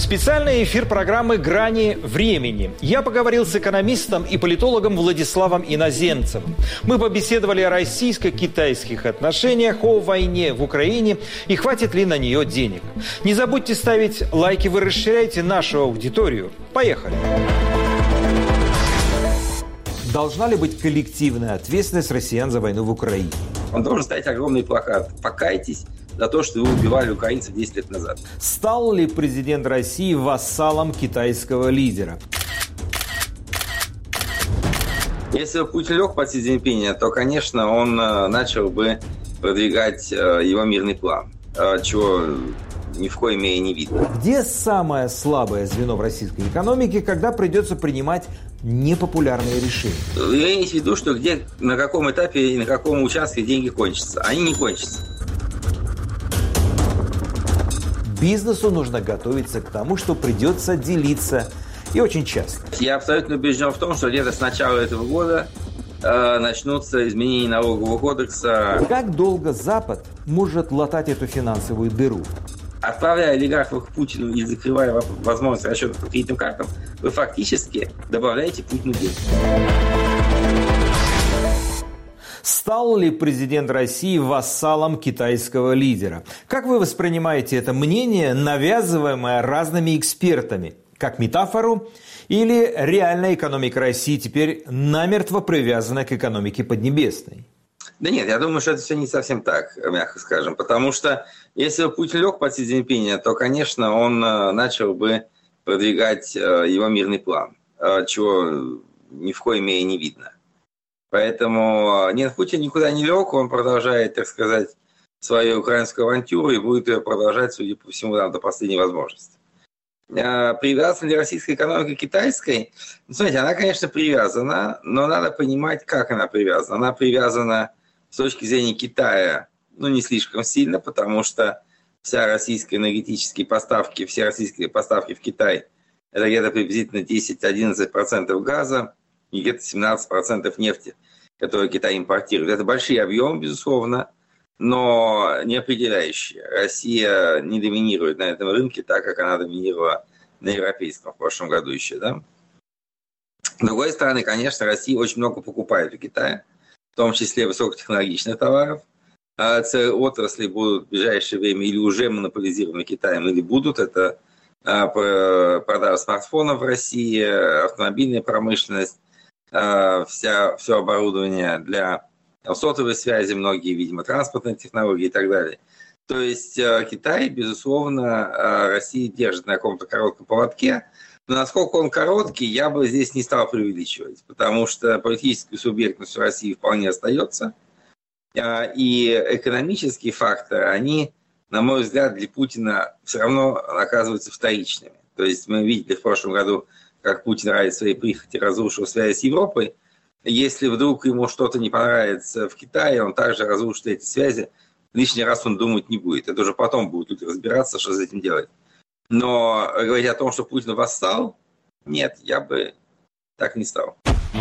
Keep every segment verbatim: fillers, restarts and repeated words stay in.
Специальный эфир программы «Грани времени». Я поговорил с экономистом и политологом Владиславом Иноземцевым. Мы побеседовали о российско-китайских отношениях, о войне в Украине и хватит ли на нее денег. Не забудьте ставить лайки, вы расширяете нашу аудиторию. Поехали! Должна ли быть коллективная ответственность россиян за войну в Украине? Он должен стоять огромный плакат «Покайтесь за то, что вы убивали украинцев десять лет назад». Стал ли президент России вассалом китайского лидера? Если бы Путин лег под Си Цзиньпиня, то, конечно, он начал бы продвигать его мирный план, чего ни в коей мере не видно. Где самое слабое звено в российской экономике, когда придется принимать непопулярные решения? Я имею в виду, что где, на каком этапе и на каком участке деньги кончатся. Они не кончатся. Бизнесу нужно готовиться к тому, что придется делиться, и очень часто. Я абсолютно убежден в том, что где-то с начала этого года э, начнутся изменения налогового кодекса. Как долго Запад может латать эту финансовую дыру? Отправляя олигархов к Путину и закрывая возможность расчетов по кредитным картам, вы фактически добавляете Путину деньги. Стал ли президент России вассалом китайского лидера? Как вы воспринимаете это мнение, навязываемое разными экспертами? Как метафору? Или реальная экономика России теперь намертво привязана к экономике Поднебесной? Да нет, я думаю, что это все не совсем так, мягко скажем. Потому что если бы Путин лег под Си Цзиньпиня, то, конечно, он начал бы продвигать его мирный план, чего ни в коей мере не видно. Поэтому нет, Путин никуда не лег, он продолжает, так сказать, свою украинскую авантюру и будет ее продолжать, судя по всему, до последней возможности. Привязана ли российская экономика к китайской? Ну, смотрите, она, конечно, привязана, но надо понимать, как она привязана. Она привязана с точки зрения Китая, ну, не слишком сильно, потому что вся российские энергетические поставки, все российские поставки в Китай, это где-то приблизительно десять-одиннадцать процентов газа и где-то семнадцать процентов нефти, которую Китай импортирует. Это большие объемы, безусловно, но не определяющие. Россия не доминирует на этом рынке так, как она доминировала на европейском в прошлом году еще. Да? С другой стороны, конечно, Россия очень много покупает у Китая, в том числе высокотехнологичных товаров. Целые отрасли будут в ближайшее время или уже монополизированы Китаем, или будут. Это продажа смартфонов в России, автомобильная промышленность, вся, все оборудование для сотовой связи, многие, видимо, транспортные технологии и так далее. То есть Китай, безусловно, Россия держит на каком-то коротком поводке, но насколько он короткий, я бы здесь не стал преувеличивать, потому что политическая субъектность в России вполне остается, и экономические факторы, они, на мой взгляд, для Путина все равно оказываются вторичными. То есть мы видели в прошлом году, как Путин ради своей прихоти разрушил связь с Европой. Если вдруг ему что-то не понравится в Китае, он также разрушит эти связи. Лишний раз он думать не будет. Это уже потом будут люди разбираться, что с этим делать. Но говорить о том, что Путин восстал, нет, я бы так не стал.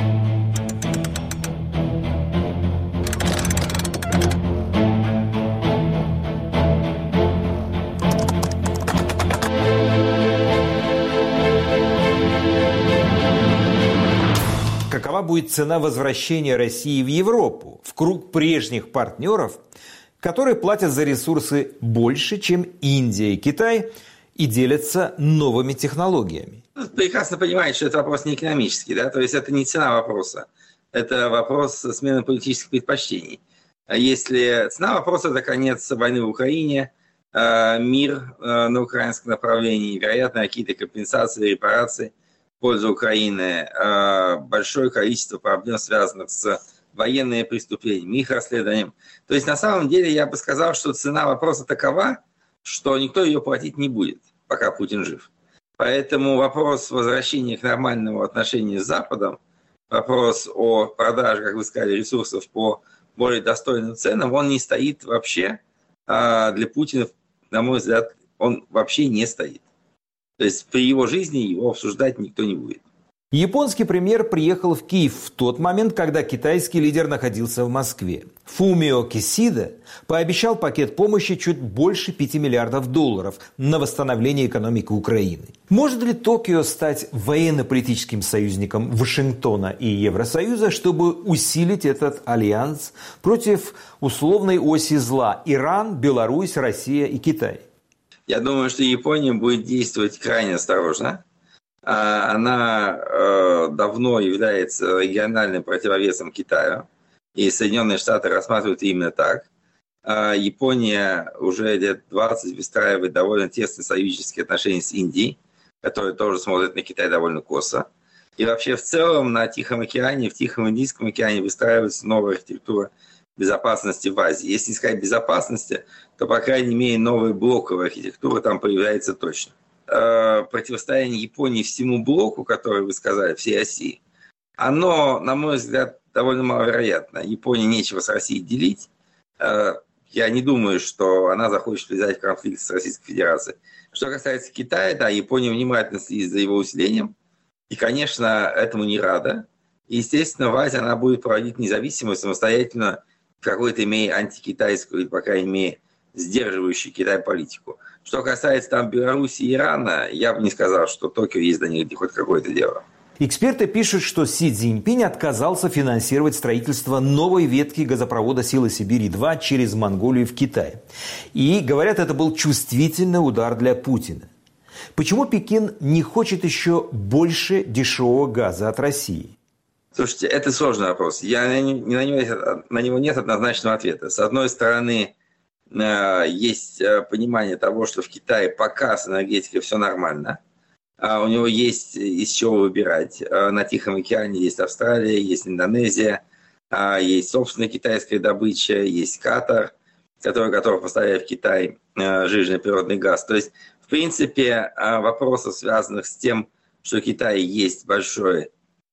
Какова будет цена возвращения России в Европу, в круг прежних партнеров, которые платят за ресурсы больше, чем Индия и Китай, и делятся новыми технологиями? Прекрасно понимаете, что это вопрос не экономический, да? То есть это не цена вопроса, это вопрос смены политических предпочтений. Если цена вопроса – это конец войны в Украине, мир на украинском направлении, вероятно, какие-то компенсации, репарации в пользу Украины, большое количество проблем, связанных с военными преступлениями, их расследованием. То есть на самом деле я бы сказал, что цена вопроса такова, что никто ее платить не будет, пока Путин жив. Поэтому вопрос возвращения к нормальному отношению с Западом, вопрос о продаже, как вы сказали, ресурсов по более достойным ценам, он не стоит вообще. А для Путина, на мой взгляд, он вообще не стоит. То есть при его жизни его обсуждать никто не будет. Японский премьер приехал в Киев в тот момент, когда китайский лидер находился в Москве. Фумио Кисида пообещал пакет помощи чуть больше пяти миллиардов долларов на восстановление экономики Украины. Может ли Токио стать военно-политическим союзником Вашингтона и Евросоюза, чтобы усилить этот альянс против условной оси зла – Иран, Беларусь, Россия и Китай? Я думаю, что Япония будет действовать крайне осторожно. Она э, давно является региональным противовесом Китаю, и Соединенные Штаты рассматривают именно так. Э, Япония уже лет двадцать выстраивает довольно тесные союзнические отношения с Индией, которая тоже смотрит на Китай довольно косо. И вообще в целом на Тихом океане, в Тихом Индийском океане выстраивается новая архитектура безопасности в Азии. Если не сказать безопасности, то, по крайней мере, новая блоковая архитектура там появляется точно. Противостояние Японии всему блоку, который вы сказали, всей оси, оно, на мой взгляд, довольно маловероятно. Японии нечего с Россией делить. Я не думаю, что она захочет влезать в конфликт с Российской Федерацией. Что касается Китая, да, Япония внимательно следит за его усилением. И, конечно, этому не рада. И, естественно, в Азии она будет проводить независимую, самостоятельную, в какой-то мере антикитайскую, или, по крайней мере, сдерживающую Китай политику. Что касается там Беларуси и Ирана, я бы не сказал, что Токио есть до них хоть какое-то дело. Эксперты пишут, что Си Цзиньпинь отказался финансировать строительство новой ветки газопровода «Сила Сибири-два» через Монголию в Китай. И, говорят, это был чувствительный удар для Путина. Почему Пекин не хочет еще больше дешевого газа от России? Слушайте, это сложный вопрос. Я, на, него, на него нет однозначного ответа. С одной стороны, есть понимание того, что в Китае пока с энергетикой все нормально. У него есть из чего выбирать. На Тихом океане есть Австралия, есть Индонезия, есть собственная китайская добыча, есть Катар, который готов поставить в Китай жирный природный газ. То есть, в принципе, вопросов, связанных с тем, что в Китае есть большой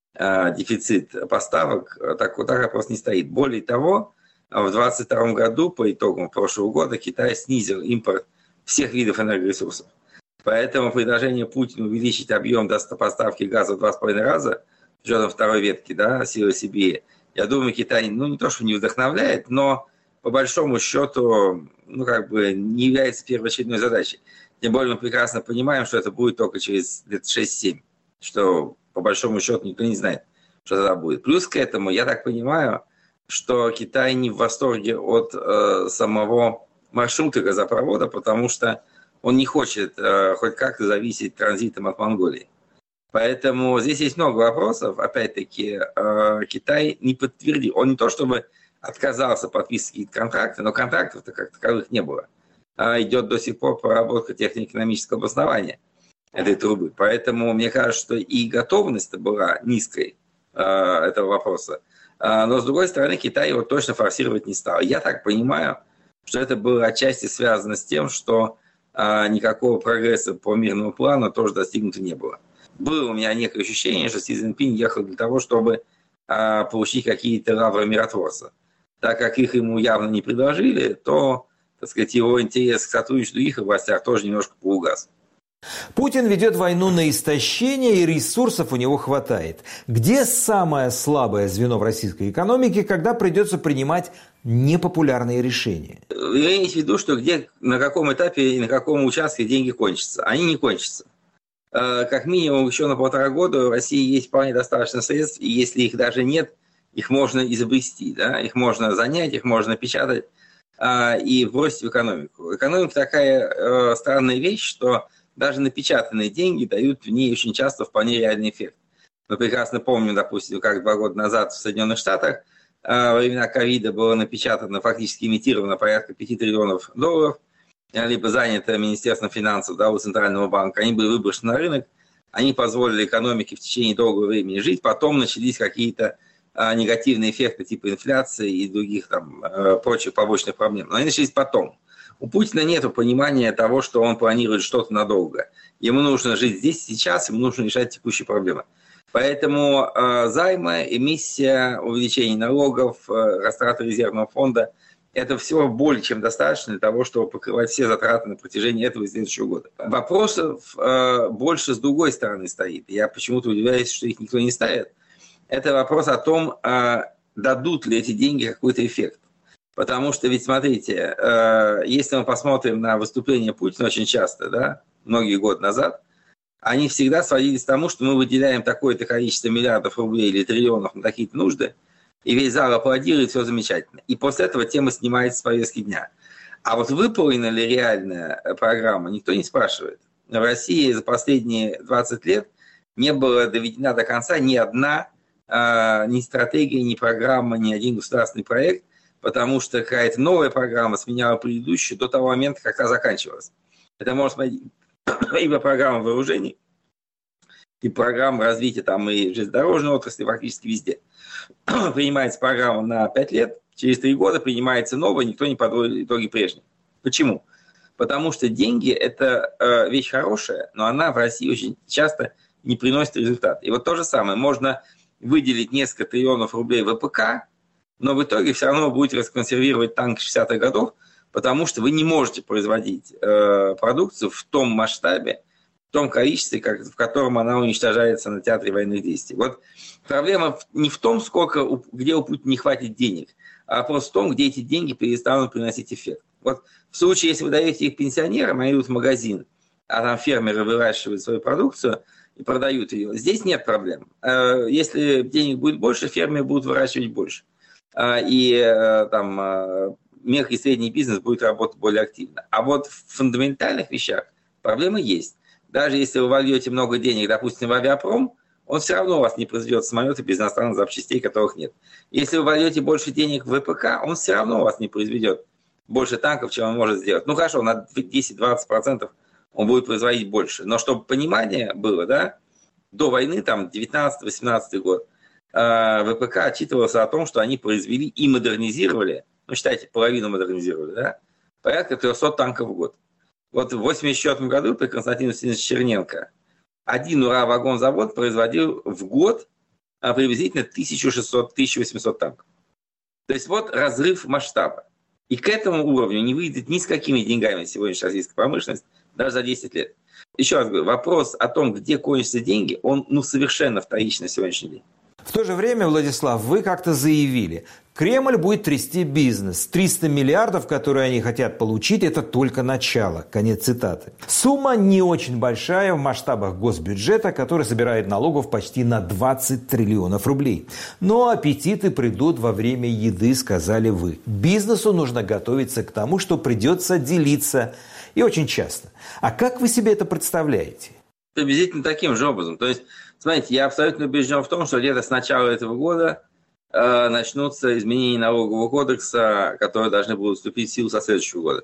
дефицит поставок, так вот так вопрос не стоит. Более того, в двадцать втором году, по итогам прошлого года, Китай снизил импорт всех видов энергоресурсов. Поэтому предложение Путина увеличить объем поставки газа в два с половиной раза, с учетом второй ветки, да, «Силы Сибири», я думаю, Китай, ну, не то, что не вдохновляет, но по большому счету, ну, как бы не является первоочередной задачей. Тем более мы прекрасно понимаем, что это будет только через лет шесть-семь, что по большому счету никто не знает, что тогда будет. Плюс к этому, я так понимаю, что Китай не в восторге от э, самого маршрута газопровода, потому что он не хочет э, хоть как-то зависеть транзитом от Монголии. Поэтому здесь есть много вопросов. Опять-таки, э, Китай не подтвердил. Он не то чтобы отказался подписывать какие-то контракты, но контрактов-то как таковых не было. А идет до сих пор проработка технико-экономического обоснования этой трубы. Поэтому мне кажется, что и готовность была низкой э, этого вопроса. Но, с другой стороны, Китай его точно форсировать не стал. Я так понимаю, что это было отчасти связано с тем, что а, никакого прогресса по мирному плану тоже достигнуто не было. Было у меня некое ощущение, что Си Цзиньпинь ехал для того, чтобы а, получить какие-то лавры миротворца. Так как их ему явно не предложили, то, так сказать, его интерес к сотрудничеству в их областях тоже немножко поугас. Путин ведет войну на истощение, и ресурсов у него хватает. Где самое слабое звено в российской экономике, когда придется принимать непопулярные решения? Вы имеете в виду, что где, на каком этапе и на каком участке деньги кончатся? Они не кончатся. Как минимум еще на полтора года в России есть вполне достаточно средств, и если их даже нет, их можно изобрести, да? Их можно занять, их можно печатать и бросить в экономику. Экономика такая странная вещь, что даже напечатанные деньги дают в ней очень часто вполне реальный эффект. Мы прекрасно помним, допустим, как два года назад в Соединенных Штатах во времена ковида было напечатано, фактически имитировано порядка пяти триллионов долларов, либо занято Министерством финансов, да, у Центрального банка. Они были выброшены на рынок, они позволили экономике в течение долгого времени жить, потом начались какие-то негативные эффекты типа инфляции и других там прочих побочных проблем. Но они начались потом. У Путина нет понимания того, что он планирует что-то надолго. Ему нужно жить здесь и сейчас, ему нужно решать текущие проблемы. Поэтому э, займы, эмиссия, увеличение налогов, э, растраты резервного фонда это всего более чем достаточно для того, чтобы покрывать все затраты на протяжении этого и следующего года. Вопросов э, больше с другой стороны стоит. Я почему-то удивляюсь, что их никто не ставит. Это вопрос о том, э, дадут ли эти деньги какой-то эффект. Потому что ведь, смотрите, э, если мы посмотрим на выступления Путина очень часто, да, многие годы назад, они всегда сводились к тому, что мы выделяем такое-то количество миллиардов рублей или триллионов на какие-то нужды, и весь зал аплодирует, все замечательно. И после этого тема снимается с повестки дня. А вот выполнена ли реальная программа, никто не спрашивает. В России за последние двадцать лет не была доведена до конца ни одна э, ни стратегия, ни программа, ни один государственный проект, потому что какая-то новая программа сменяла предыдущую до того момента, как та заканчивалась. Это можно смотреть и по программам вооружений, и программам развития там, и железнодорожной отрасли, практически везде. Принимается программа на пять лет, через три года принимается новая, никто не подводит итоги прежней. Почему? Потому что деньги – это э, вещь хорошая, но она в России очень часто не приносит результат. И вот то же самое, можно выделить несколько триллионов рублей в ВПК, но в итоге все равно вы будете расконсервировать танк шестидесятых годов, потому что вы не можете производить э, продукцию в том масштабе, в том количестве, как, в котором она уничтожается на театре военных действий. Вот проблема не в том, сколько, где у Путина не хватит денег, а просто в том, где эти деньги перестанут приносить эффект. Вот в случае, если вы даете их пенсионерам, они идут в магазин, а там фермеры выращивают свою продукцию и продают ее, здесь нет проблем. Если денег будет больше, фермеры будут выращивать больше. И там мелкий и средний бизнес будет работать более активно. А вот в фундаментальных вещах проблемы есть. Даже если вы вольете много денег, допустим, в авиапром, он все равно у вас не произведет самолеты без иностранных запчастей, которых нет. Если вы вольете больше денег в ВПК, он все равно у вас не произведет больше танков, чем он может сделать. Ну хорошо, на десять-двадцать процентов он будет производить больше. Но чтобы понимание было, да, до войны, там, девятнадцатый-восемнадцатый год, ВПК отчитывался о том, что они произвели и модернизировали, ну, считайте, половину модернизировали, да, порядка триста танков в год. Вот в восемьдесят четвёртом году при Константине Васильевиче Черненко один УРА-вагонзавод производил в год приблизительно тысяча шестьсот - тысяча восемьсот танков. То есть вот разрыв масштаба. И к этому уровню не выйдет ни с какими деньгами сегодняшняя российская промышленность даже за десять лет. Еще раз говорю, вопрос о том, где кончатся деньги, он ну, совершенно вторичный на сегодняшний день. В то же время, Владислав, вы как-то заявили, Кремль будет трясти бизнес. триста миллиардов, которые они хотят получить, это только начало. Конец цитаты. Сумма не очень большая в масштабах госбюджета, который собирает налогов почти на двадцать триллионов рублей. Но аппетиты придут во время еды, сказали вы. Бизнесу нужно готовиться к тому, что придется делиться. И очень часто. А как вы себе это представляете? Приблизительно таким же образом. То есть, смотрите, я абсолютно убежден в том, что где-то с начала этого года э, начнутся изменения налогового кодекса, которые должны будут вступить в силу со следующего года.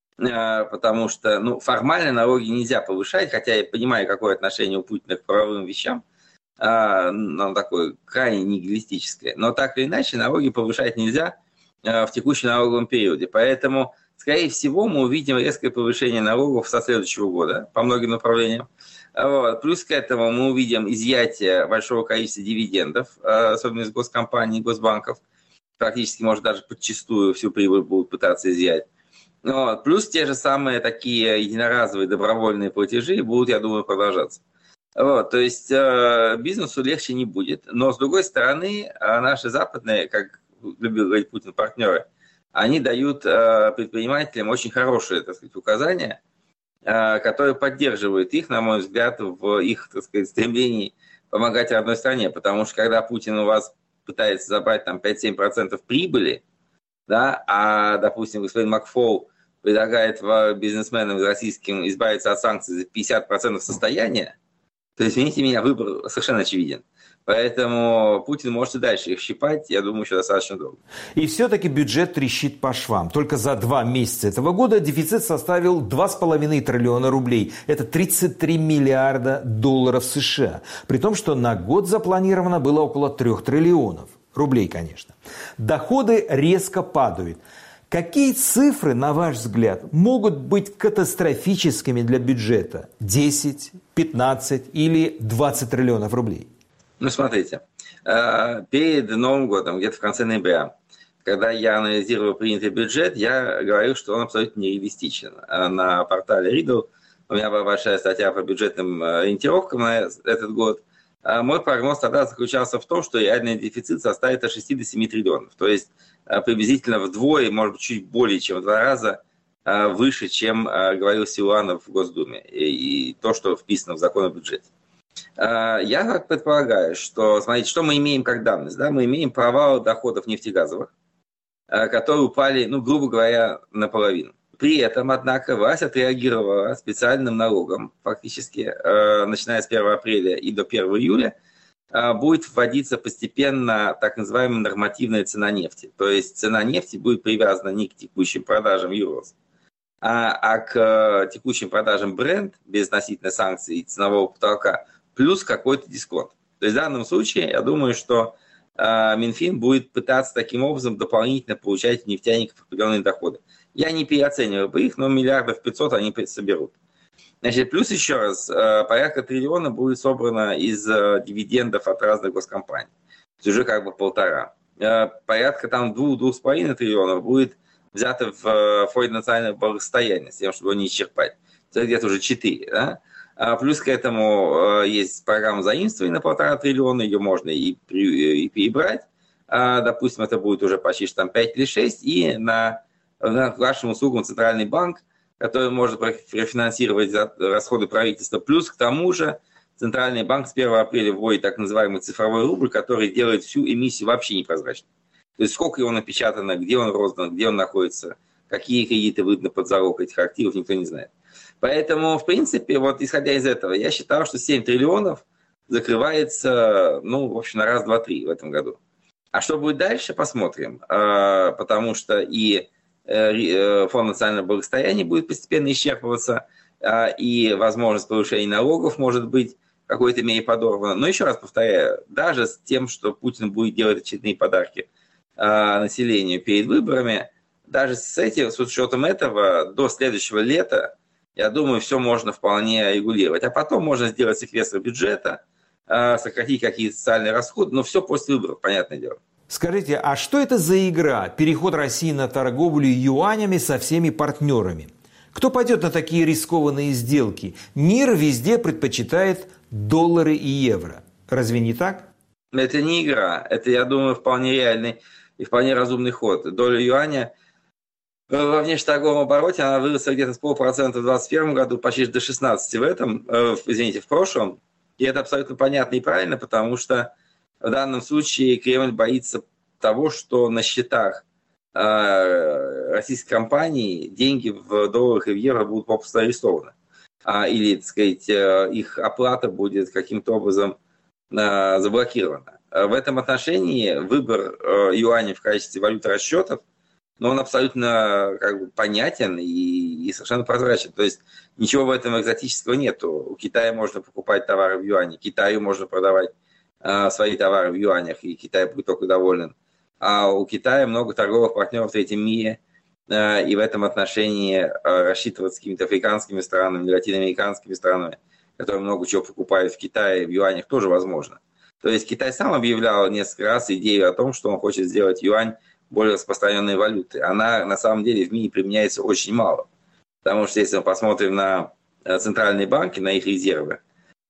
Э, потому что ну, формально налоги нельзя повышать, хотя я понимаю, какое отношение у Путина к правовым вещам, э, оно такое крайне нигилистическое. Но так или иначе, налоги повышать нельзя э, в текущем налоговом периоде. Поэтому, скорее всего, мы увидим резкое повышение налогов со следующего года по многим направлениям. Вот. Плюс к этому мы увидим изъятие большого количества дивидендов, особенно из госкомпаний, госбанков. Практически, может, даже подчистую всю прибыль будут пытаться изъять. Вот. Плюс те же самые такие единоразовые добровольные платежи будут, я думаю, продолжаться. Вот. То есть бизнесу легче не будет. Но, с другой стороны, наши западные, как любил говорить Путин, партнеры, они дают предпринимателям очень хорошие, так сказать, указания, которые поддерживают их, на мой взгляд, в их, так сказать, стремлении помогать родной стране. Потому что когда Путин у вас пытается забрать там пять-семь процентов прибыли, да, а, допустим, господин Макфол предлагает бизнесменам российским избавиться от санкций за пятьдесят процентов состояния, то, извините меня, выбор совершенно очевиден. Поэтому Путин может и дальше их щипать, я думаю, еще достаточно долго. И все-таки бюджет трещит по швам. Только за два месяца этого года дефицит составил два с половиной триллиона рублей. Это тридцать три миллиарда долларов США. При том, что на год запланировано было около трех триллионов. Рублей, конечно. Доходы резко падают. Какие цифры, на ваш взгляд, могут быть катастрофическими для бюджета? десять, пятнадцать или двадцать триллионов рублей? Ну, смотрите, перед Новым годом, где-то в конце ноября, когда я анализировал принятый бюджет, я говорил, что он абсолютно нереалистичен. На портале Riddle у меня была большая статья по бюджетным ориентировкам на этот год. Мой прогноз тогда заключался в том, что реальный дефицит составит от шести до семи триллионов. То есть приблизительно вдвое, может быть, чуть более чем в два раза выше, чем говорил Силуанов в Госдуме. И то, что вписано в закон о бюджете. Я так предполагаю, что, смотрите, что мы имеем как данность. Да? Мы имеем провал доходов нефтегазовых, которые упали, ну, грубо говоря, наполовину. При этом, однако, власть отреагировала специальным налогом, фактически, начиная с первого апреля и до первого июля, будет вводиться постепенно так называемая нормативная цена нефти. То есть цена нефти будет привязана не к текущим продажам Юрос, а, а к текущим продажам Brent без относительно санкций и ценового потолка, плюс какой-то дисконт. То есть в данном случае, я думаю, что э, Минфин будет пытаться таким образом дополнительно получать у нефтяников определенные доходы. Я не переоцениваю бы их, но миллиардов пятьсот они соберут. Значит, плюс еще раз, э, порядка триллиона будет собрано из э, дивидендов от разных госкомпаний. То есть уже как бы полтора. Э, порядка там двух-двух с половиной триллионов будет взято в э, фонд национального благосостояния, с тем, чтобы его не исчерпать. Это где-то уже четыре, да? Плюс к этому есть программа заимствований на полтора триллиона, ее можно и, при, и перебрать. Допустим, это будет уже почти что там пять или шесть. И на, на вашим услугам Центральный банк, который может профинансировать расходы правительства. Плюс к тому же Центральный банк с первого апреля вводит так называемый цифровой рубль, который делает всю эмиссию вообще непрозрачной. То есть сколько его напечатано, где он роздан, где он находится, какие кредиты выданы под залог этих активов, никто не знает. Поэтому, в принципе, вот исходя из этого, я считал, что семь триллионов закрывается, ну, в общем, на раз, два, три в этом году. А что будет дальше, посмотрим. Потому что и фонд национального благосостояния будет постепенно исчерпываться, и возможность повышения налогов может быть в какой-то мере подорвана. Но еще раз повторяю, даже с тем, что Путин будет делать очередные подарки населению перед выборами, даже с этим, с учетом этого, до следующего лета, я думаю, все можно вполне регулировать. А потом можно сделать секвестр бюджета, сократить какие-то социальные расходы, но все после выборов, понятное дело. Скажите, а что это за игра? Переход России на торговлю юанями со всеми партнерами. Кто пойдет на такие рискованные сделки? Мир везде предпочитает доллары и евро. Разве не так? Это не игра. Это, я думаю, вполне реальный и вполне разумный ход. Доля юаня во внешнеторговом обороте она выросла где-то с полпроцента в двадцать первом году, почти до шестнадцати в этом, э, извините, в прошлом. И это абсолютно понятно и правильно, потому что в данном случае Кремль боится того, что на счетах э, российских компаний деньги в долларах и в евро будут попросту арестованы. А, или, так сказать, э, их оплата будет каким-то образом э, заблокирована. В этом отношении выбор э, юаня в качестве валюты расчетов, но он абсолютно как бы понятен и, и совершенно прозрачен. То есть ничего в этом экзотического нету. У Китая можно покупать товары в юане, Китаю можно продавать э, свои товары в юанях, и Китай будет только доволен. А у Китая много торговых партнеров в третьем мире, э, и в этом отношении э, рассчитываться с какими-то африканскими странами, латиноамериканскими странами, которые много чего покупают в Китае в юанях, тоже возможно. То есть Китай сам объявлял несколько раз идею о том, что он хочет сделать юань более распространенной валюты. Она на самом деле в мире применяется очень мало. Потому что если мы посмотрим на центральные банки, на их резервы,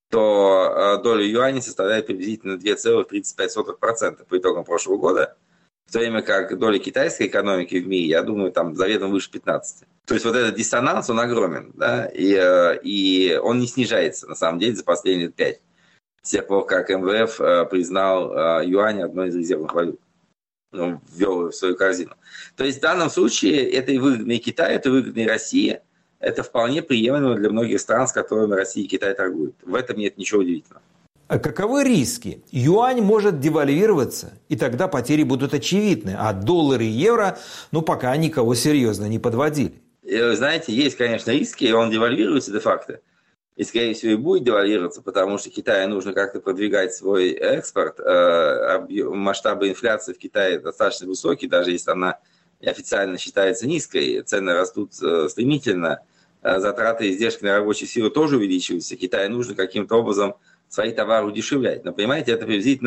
то доля юаней составляет приблизительно два целых тридцать пять сотых процента по итогам прошлого года, в то время как доля китайской экономики в мире, я думаю, там заведомо выше пятнадцати. То есть вот этот диссонанс, он огромен, да, и, и он не снижается, на самом деле, за последние лет пять. С тех пор, как эм вэ эф признал юань одной из резервных валют. Ну, ввел ее в свою корзину. То есть в данном случае это и выгодно и Китай, это выгодно и Россия. Это вполне приемлемо для многих стран, с которыми Россия и Китай торгуют. В этом нет ничего удивительного. А каковы риски? Юань может девальвироваться, и тогда потери будут очевидны, а доллары и евро, ну, пока никого серьезно не подводили. Знаете, есть, конечно, риски, и он девальвируется де-факто. И, скорее всего, и будет девальвироваться, потому что Китаю нужно как-то продвигать свой экспорт. Масштабы инфляции в Китае достаточно высокие, даже если она официально считается низкой. Цены растут стремительно, затраты и издержки на рабочую силу тоже увеличиваются. Китаю нужно каким-то образом свои товары удешевлять. Но, понимаете, это приблизительно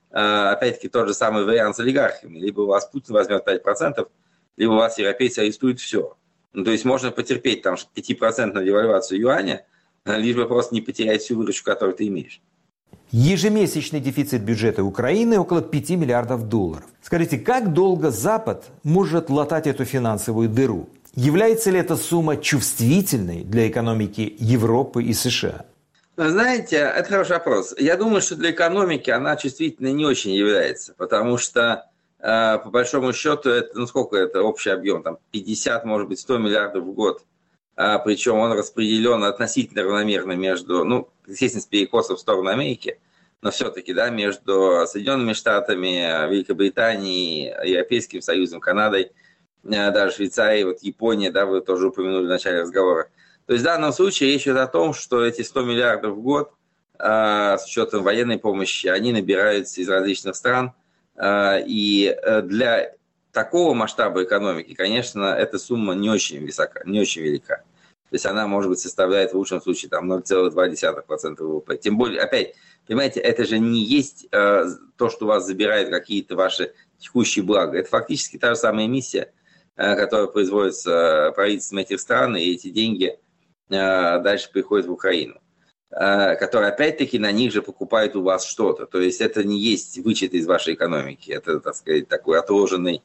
опять-таки, тот же самый вариант с олигархами. Либо у вас Путин возьмет пять процентов, либо у вас европейцы арестуют все. Ну, то есть можно потерпеть там пятипроцентную девальвацию юаня, лишь бы просто не потерять всю выручку, которую ты имеешь. Ежемесячный дефицит бюджета Украины около пяти миллиардов долларов. Скажите, как долго Запад может латать эту финансовую дыру? Является ли эта сумма чувствительной для экономики Европы и США? Знаете, это хороший вопрос. Я думаю, что для экономики она чувствительной не очень является, потому что, э, по большому счету, это, ну сколько это общий объем, там пятьдесят, может быть, сто миллиардов в год. А, причем он распределен относительно равномерно между, ну, естественно, с перекосом в сторону Америки, но все-таки, да, между Соединенными Штатами, Великобританией, Европейским Союзом, Канадой, даже Швейцарией, вот Япония, да, вы тоже упомянули в начале разговора. То есть в данном случае речь идет о том, что эти сто миллиардов в год, а, с учетом военной помощи, они набираются из различных стран, а, и для такого масштаба экономики, конечно, эта сумма не очень высока, не очень велика. То есть она, может быть, составляет в лучшем случае там ноль целых две десятых процента ВВП. Тем более, опять, понимаете, это же не есть э, то, что у вас забирают какие-то ваши текущие блага. Это фактически та же самая эмиссия, э, которая производится правительством этих стран, и эти деньги э, дальше приходят в Украину, э, которые, опять-таки, на них же покупают у вас что-то. То есть это не есть вычет из вашей экономики. Это, так сказать, такой отложенный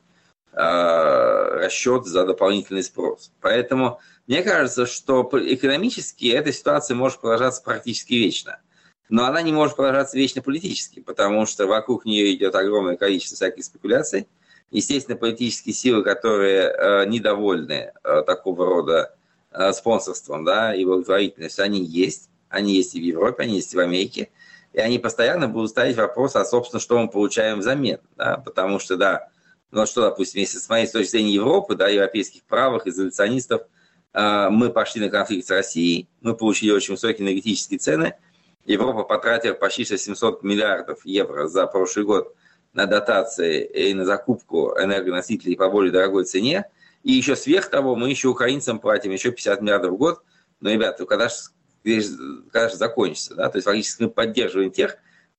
расчет за дополнительный спрос. Поэтому мне кажется, что экономически эта ситуация может продолжаться практически вечно. Но она не может продолжаться вечно политически, потому что вокруг нее идет огромное количество всяких спекуляций. Естественно, политические силы, которые э, недовольны э, такого рода э, спонсорством, да, и благотворительностью, они есть. Они есть и в Европе, они есть и в Америке. И они постоянно будут ставить вопрос, а, собственно, что мы получаем взамен. Да? Потому что, да, ну что, допустим, если с моей точки зрения Европы, да, европейских правых, изоляционистов, э, мы пошли на конфликт с Россией, мы получили очень высокие энергетические цены. Европа потратила почти семьсот миллиардов евро за прошлый год на дотации и на закупку энергоносителей по более дорогой цене. И еще сверх того, мы еще украинцам платим еще пятьдесят миллиардов в год. Но, ребята, когда же, когда же закончится? Да? То есть фактически мы поддерживаем тех,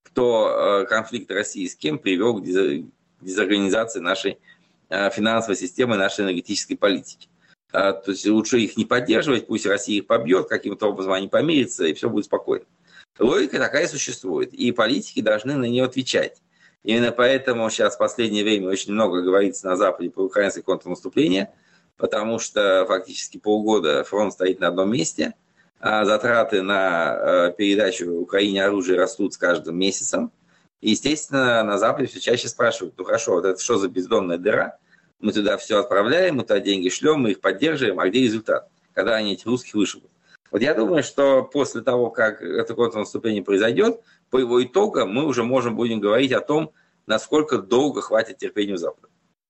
кто э, конфликт России с кем привел к дезорганизации нашей финансовой системы, нашей энергетической политики. То есть лучше их не поддерживать, пусть Россия их побьет, каким-то образом они помирятся, и все будет спокойно. Логика такая существует, и политики должны на нее отвечать. Именно поэтому сейчас в последнее время очень много говорится на Западе про украинское контрнаступление, потому что фактически полгода фронт стоит на одном месте, а затраты на передачу Украине оружия растут с каждым месяцем. И, естественно, на Западе все чаще спрашивают, ну хорошо, вот это что за бездонная дыра? Мы туда все отправляем, мы туда деньги шлем, мы их поддерживаем, а где результат? Когда они этих русских вышибут? Вот я думаю, что после того, как это контрнаступление произойдет, по его итогам мы уже можем будем говорить о том, насколько долго хватит терпению Запада.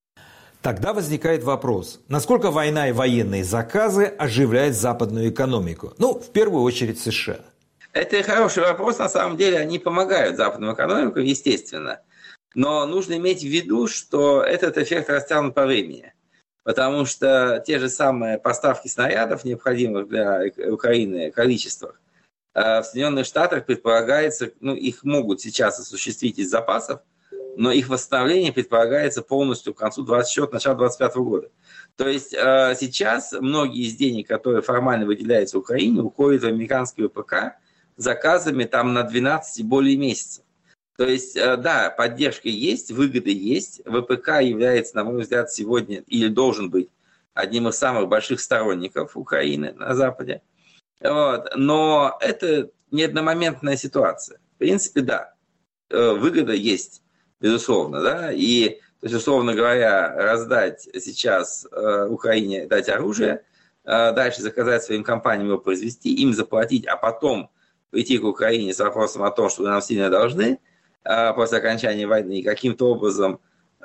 Тогда возникает вопрос, насколько война и военные заказы оживляют западную экономику? Ну, в первую очередь США. Это хороший вопрос, на самом деле они помогают западным экономикам, естественно. Но нужно иметь в виду, что этот эффект растянут по времени. Потому что те же самые поставки снарядов, необходимых для Украины количествах, в Соединенных Штатах предполагается, ну, их могут сейчас осуществить из запасов, но их восстановление предполагается полностью к концу двадцать четвёртого, начала двадцать пятого года. То есть сейчас многие из денег, которые формально выделяются Украине, уходят в американский ВПК заказами там на двенадцать и более месяцев. То есть, да, поддержка есть, выгоды есть. ВПК является, на мой взгляд, сегодня или должен быть одним из самых больших сторонников Украины на Западе. Вот. Но это не одномоментная ситуация. В принципе, да, выгода есть, безусловно. Да? И, то есть, условно говоря, раздать сейчас Украине, дать оружие, дальше заказать своим компаниям его произвести, им заплатить, а потом прийти к Украине с вопросом о том, что вы нам сильно должны, после окончания войны, и каким-то образом,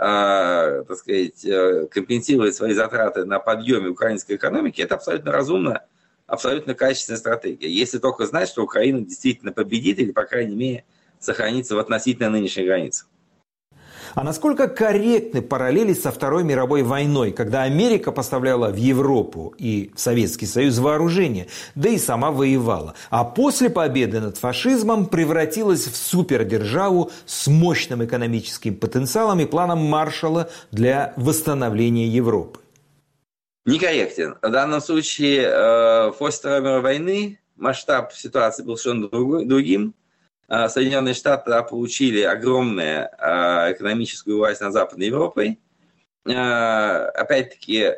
э, так сказать, компенсировать свои затраты на подъеме украинской экономики, это абсолютно разумно, абсолютно качественная стратегия. Если только знать, что Украина действительно победит или, по крайней мере, сохранится в относительно нынешних границах. А насколько корректны параллели со Второй мировой войной, когда Америка поставляла в Европу и в Советский Союз вооружение, да и сама воевала, а после победы над фашизмом превратилась в супердержаву с мощным экономическим потенциалом и планом Маршалла для восстановления Европы? Некорректен. В данном случае э, после Второй мировой войны масштаб ситуации был совершенно другой, другим. Соединенные Штаты получили огромную экономическую власть над Западной Европой. Опять-таки,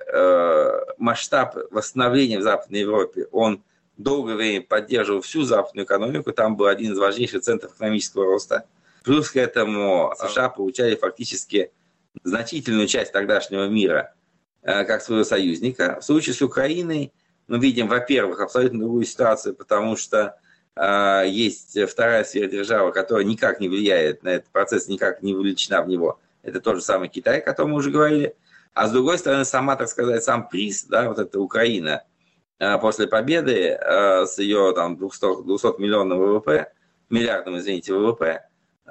масштаб восстановления в Западной Европе, он долгое время поддерживал всю западную экономику. Там был один из важнейших центров экономического роста. Плюс к этому США получали фактически значительную часть тогдашнего мира как своего союзника. В случае с Украиной мы видим, во-первых, абсолютно другую ситуацию, потому что есть вторая сверхдержава, которая никак не влияет на этот процесс, никак не вовлечена в него. Это тот же самый Китай, о котором мы уже говорили. А с другой стороны, сама, так сказать, сам приз, да, вот эта Украина после победы с ее там двухсот миллионным ВВП, миллиардным, извините, ВВП,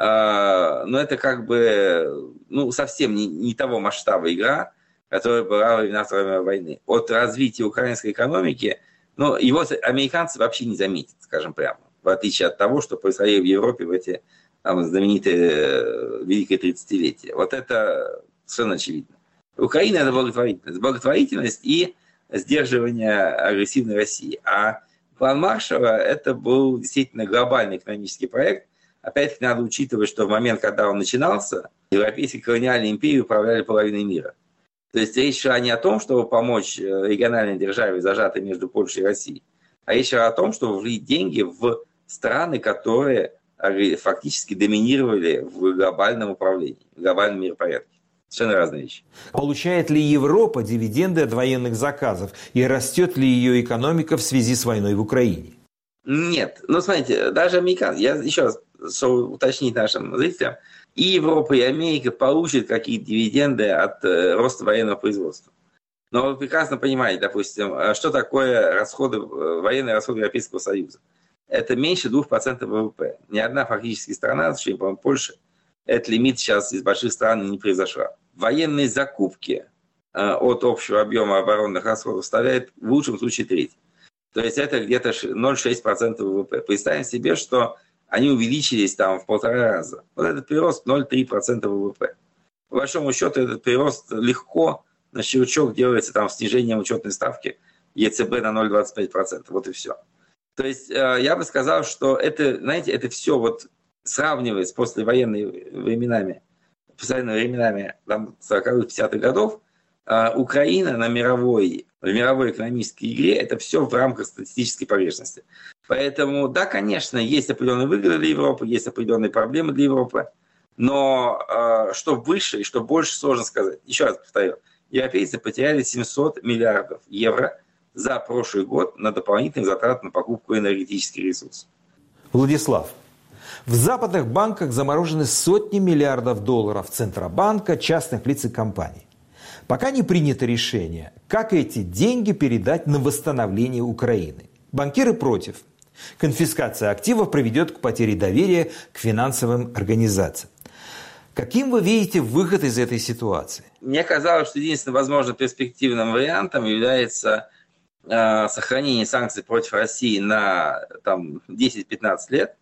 но это как бы ну, совсем не, не того масштаба игра, которая была во времена Второй мировой войны. От развития украинской экономики но его американцы вообще не заметят, скажем прямо, в отличие от того, что происходило в Европе в эти там, знаменитые Великое тридцатилетие. Вот это совершенно очевидно. Украина – это благотворительность. Благотворительность и сдерживание агрессивной России. А план Маршалла – это был действительно глобальный экономический проект. Опять-таки надо учитывать, что в момент, когда он начинался, европейские колониальные империи управляли половиной мира. То есть речь шла не о том, чтобы помочь региональной державе, зажатой между Польшей и Россией, а речь шла о том, чтобы влить деньги в страны, которые фактически доминировали в глобальном управлении, в глобальном миропорядке. Совершенно разные вещи. Получает ли Европа дивиденды от военных заказов? И растет ли ее экономика в связи с войной в Украине? Нет. Ну, смотрите, даже американцы, я еще раз, чтобы уточнить нашим зрителям, и Европа, и Америка получат какие-то дивиденды от э, роста военного производства. Но вы прекрасно понимаете, допустим, что такое расходы, военные расходы Европейского Союза. Это меньше двух процентов ВВП. Ни одна фактически страна, в по-моему, Польша, этот лимит сейчас из больших стран не превзошла. Военные закупки э, от общего объема оборонных расходов составляют в лучшем случае треть. То есть это где-то ноль целых шесть десятых процента ВВП. Представим себе, что они увеличились там в полтора раза. Вот этот прирост ноль целых три десятых процента ВВП. По большому счету этот прирост легко на щелчок делается там снижением учетной ставки ЕЦБ на ноль целых двадцать пять сотых процента. Вот и все. То есть я бы сказал, что это, знаете, это все вот сравнивая с послевоенными временами, послевоенными временами там, сороковых, пятидесятых годов, Украина на мировой, в мировой экономической игре это все в рамках статистической погрешности. Поэтому, да, конечно, есть определенные выгоды для Европы, есть определенные проблемы для Европы, но э, что выше и что больше, сложно сказать. Еще раз повторю, европейцы потеряли семьсот миллиардов евро за прошлый год на дополнительных затратах на покупку энергетических ресурсов. Владислав, в западных банках заморожены сотни миллиардов долларов Центробанка, частных лиц и компаний. Пока не принято решение, как эти деньги передать на восстановление Украины. Банкиры против. Конфискация активов приведет к потере доверия к финансовым организациям. Каким вы видите выход из этой ситуации? Мне казалось, что единственным возможным перспективным вариантом является э, сохранение санкций против России на там, десять-пятнадцать лет.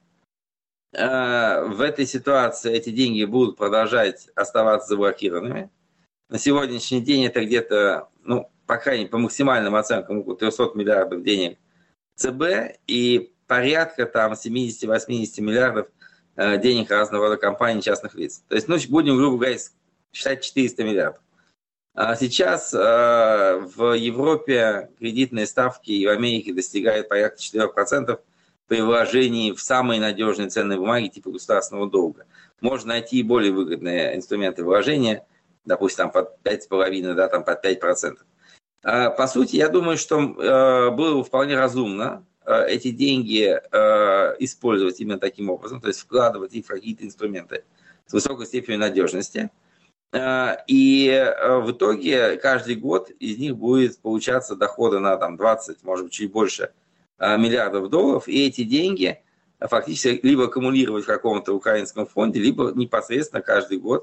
Э, в этой ситуации эти деньги будут продолжать оставаться заблокированными. На сегодняшний день это где-то, ну, по крайней мере, по максимальным оценкам, около триста миллиардов денег ЦБ и порядка там семьдесят-восемьдесят миллиардов э, денег разного рода компаний частных лиц. То есть, ну, будем, грубо говоря, считать четыреста миллиардов. А сейчас э, в Европе кредитные ставки и в Америке достигают порядка четыре процента при вложении в самые надежные ценные бумаги типа государственного долга. Можно найти и более выгодные инструменты вложения, допустим, там под пять целых пять десятых, да, там под пять процентов. А, по сути, я думаю, что э, было вполне разумно э, эти деньги э, использовать именно таким образом, то есть вкладывать их в какие-то инструменты с высокой степенью надежности. Э, и э, в итоге каждый год из них будет получаться доходы на там, двадцать, может быть, чуть больше э, миллиардов долларов, и эти деньги фактически либо аккумулировать в каком-то украинском фонде, либо непосредственно каждый год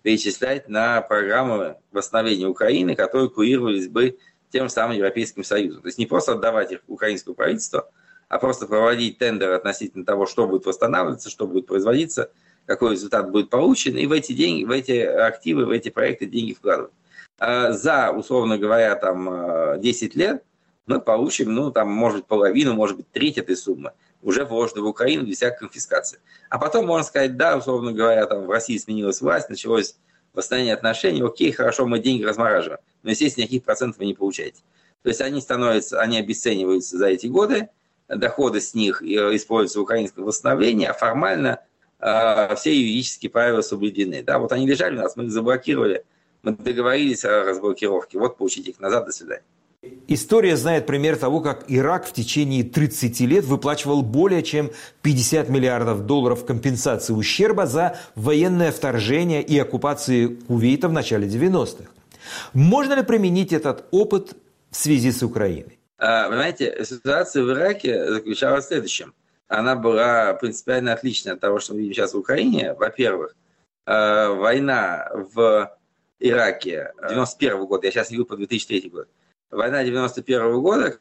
перечислять на программы восстановления Украины, которые курировались бы тем самым Европейским Союзом. То есть не просто отдавать их украинскому правительству, а просто проводить тендер относительно того, что будет восстанавливаться, что будет производиться, какой результат будет получен, и в эти деньги, в эти активы, в эти проекты деньги вкладывать. За, условно говоря, там, десять лет мы получим, ну, там, может быть, половину, может быть, треть этой суммы, уже вложено в Украину без всякой конфискации. А потом можно сказать, да, условно говоря, там, в России сменилась власть, началось восстановление отношений, окей, хорошо, мы деньги размораживаем, но, естественно, никаких процентов вы не получаете. То есть они становятся, они обесцениваются за эти годы, доходы с них используются в украинском восстановлении, а формально э, все юридические правила соблюдены. Да, вот они лежали у нас, мы их заблокировали, мы договорились о разблокировке, вот получите их назад, до свидания. История знает пример того, как Ирак в течение тридцати лет выплачивал более чем пятьдесят миллиардов долларов компенсации ущерба за военное вторжение и оккупацию Кувейта в начале девяностых. Можно ли применить этот опыт в связи с Украиной? Понимаете, ситуация в Ираке заключалась в следующем. Она была принципиально отлична от того, что мы видим сейчас в Украине. Во-первых, война в Ираке девяносто первого года, я сейчас не говорю про две тысячи третий год, война девяносто первого года,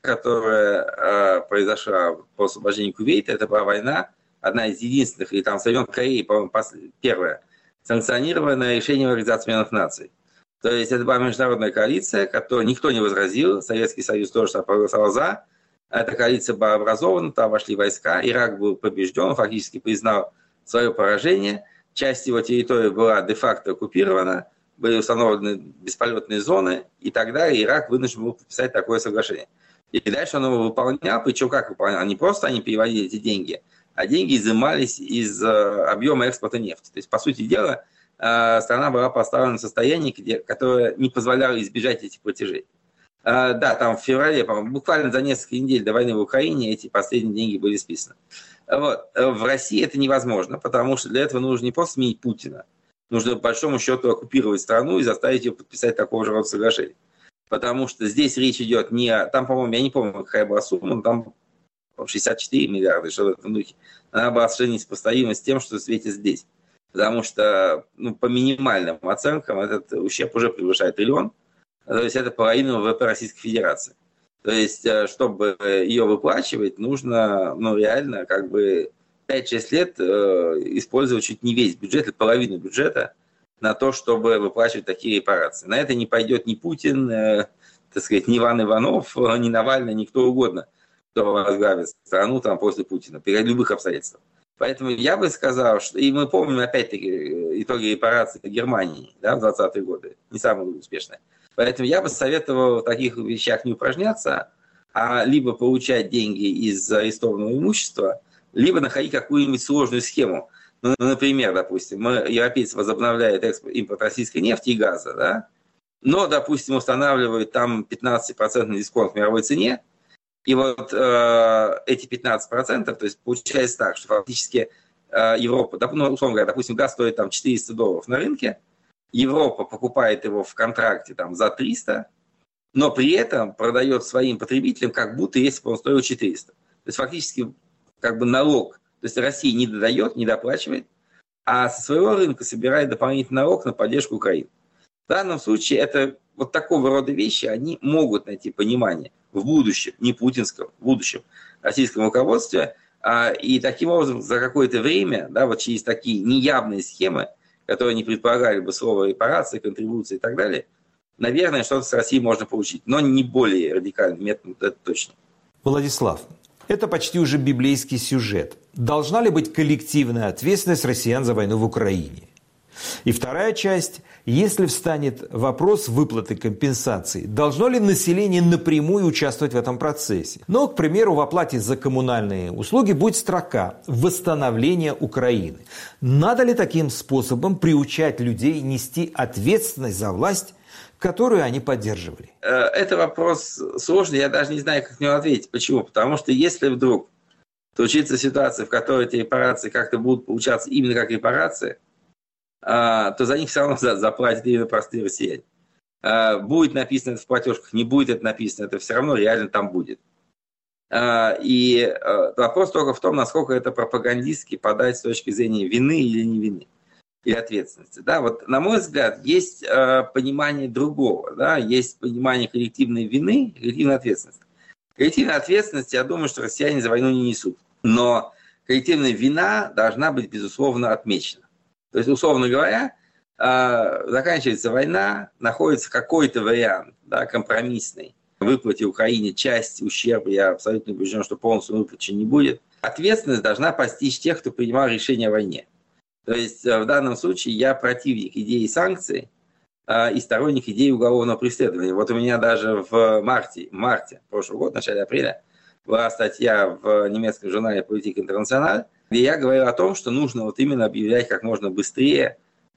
которая произошла по освобождению Кувейта, это была война, одна из единственных, и там со времен Кореи, по-моему, первая, санкционированное решение Организации Объединенных Наций. То есть это была международная коалиция, которую никто не возразил, Советский Союз тоже проголосовал за. Эта коалиция была образована, там вошли войска, Ирак был побежден, фактически признал свое поражение, часть его территории была де-факто оккупирована, были установлены бесполетные зоны, и тогда Ирак вынужден был подписать такое соглашение. И дальше он его выполнял, причем как выполнял? Не просто они переводили эти деньги, а деньги изымались из объема экспорта нефти. То есть, по сути дела, страна была поставлена в состояние, где, которое не позволяло избежать этих платежей. Да, там в феврале, буквально за несколько недель до войны в Украине эти последние деньги были списаны. Вот. В России это невозможно, потому что для этого нужно не просто сменить Путина, нужно по большому счету оккупировать страну и заставить ее подписать такого же рода соглашение. Потому что здесь речь идет не о... Там, по-моему, я не помню, какая была сумма, но там шестьдесят четыре миллиарда, что в этом духе. Она была совершенно несопоставима с тем, что светит здесь. Потому что, ну, по минимальным оценкам этот ущерб уже превышает триллион. То есть это половина ВВП Российской Федерации. То есть, чтобы ее выплачивать, нужно, ну, реально, как бы пять-шесть лет э, использовать чуть не весь бюджет, или половину бюджета на то, чтобы выплачивать такие репарации. На это не пойдет ни Путин, э, так сказать, ни Иван Иванов, ни Навальный, ни кто угодно, кто возглавит страну там после Путина, при любых обстоятельствах. Поэтому я бы сказал, что... И мы помним, опять-таки, итоги репараций Германии, да, в двадцатые годы, не самые успешные. Поэтому я бы советовал в таких вещах не упражняться, а либо получать деньги из арестованного имущества, либо находить какую-нибудь сложную схему. Ну, например, допустим, мы, европейцы возобновляют экспорт, импорт российской нефти и газа, да, но, допустим, устанавливают там пятнадцать процентов дисконт в мировой цене, и вот э, эти пятнадцать процентов, то есть получается так, что фактически э, Европа, ну, условно говоря, допустим, газ стоит там четыреста долларов на рынке, Европа покупает его в контракте там за триста, но при этом продает своим потребителям, как будто если бы он стоил четыреста. То есть фактически как бы налог, то есть Россия не додает, не доплачивает, а со своего рынка собирает дополнительный налог на поддержку Украины. В данном случае это вот такого рода вещи, они могут найти понимание в будущем, не путинском, в будущем российском руководстве, а, и таким образом за какое-то время, да, вот через такие неявные схемы, которые не предполагали бы слово репарации, контрибуции и так далее, наверное, что-то с Россией можно получить, но не более радикальный метод, это точно. Владислав, это почти уже библейский сюжет. Должна ли быть коллективная ответственность россиян за войну в Украине? И вторая часть. Если встанет вопрос выплаты компенсаций, должно ли население напрямую участвовать в этом процессе? Ну, к примеру, в оплате за коммунальные услуги будет строка «Восстановление Украины». Надо ли таким способом приучать людей нести ответственность за власть, которую они поддерживали? Это вопрос сложный, я даже не знаю, как на него ответить. Почему? Потому что если вдруг случится ситуация, в которой эти репарации как-то будут получаться именно как репарации, то за них все равно заплатят именно простые россияне. Будет написано это в платежках, не будет это написано, это все равно реально там будет. И вопрос только в том, насколько это пропагандистски подать с точки зрения вины или не вины. или ответственности. Да? Вот, на мой взгляд, есть э, понимание другого, да? Есть понимание коллективной вины, коллективной ответственности. Коллективной ответственности, я думаю, что россияне за войну не несут. Но коллективная вина должна быть, безусловно, отмечена. То есть, условно говоря, э, заканчивается война, находится какой-то вариант, да, компромиссный, выплате Украине часть ущерба, я абсолютно убежден, что полностью выплачен не будет. Ответственность должна постичь тех, кто принимал решение о войне. То есть в данном случае я противник идеи санкций э, и сторонник идеи уголовного преследования. Вот у меня даже в марте, марте прошлого года, в начале апреля, была статья в немецком журнале «Политик Интернациональ», где я говорил о том, что нужно вот именно объявлять как можно быстрее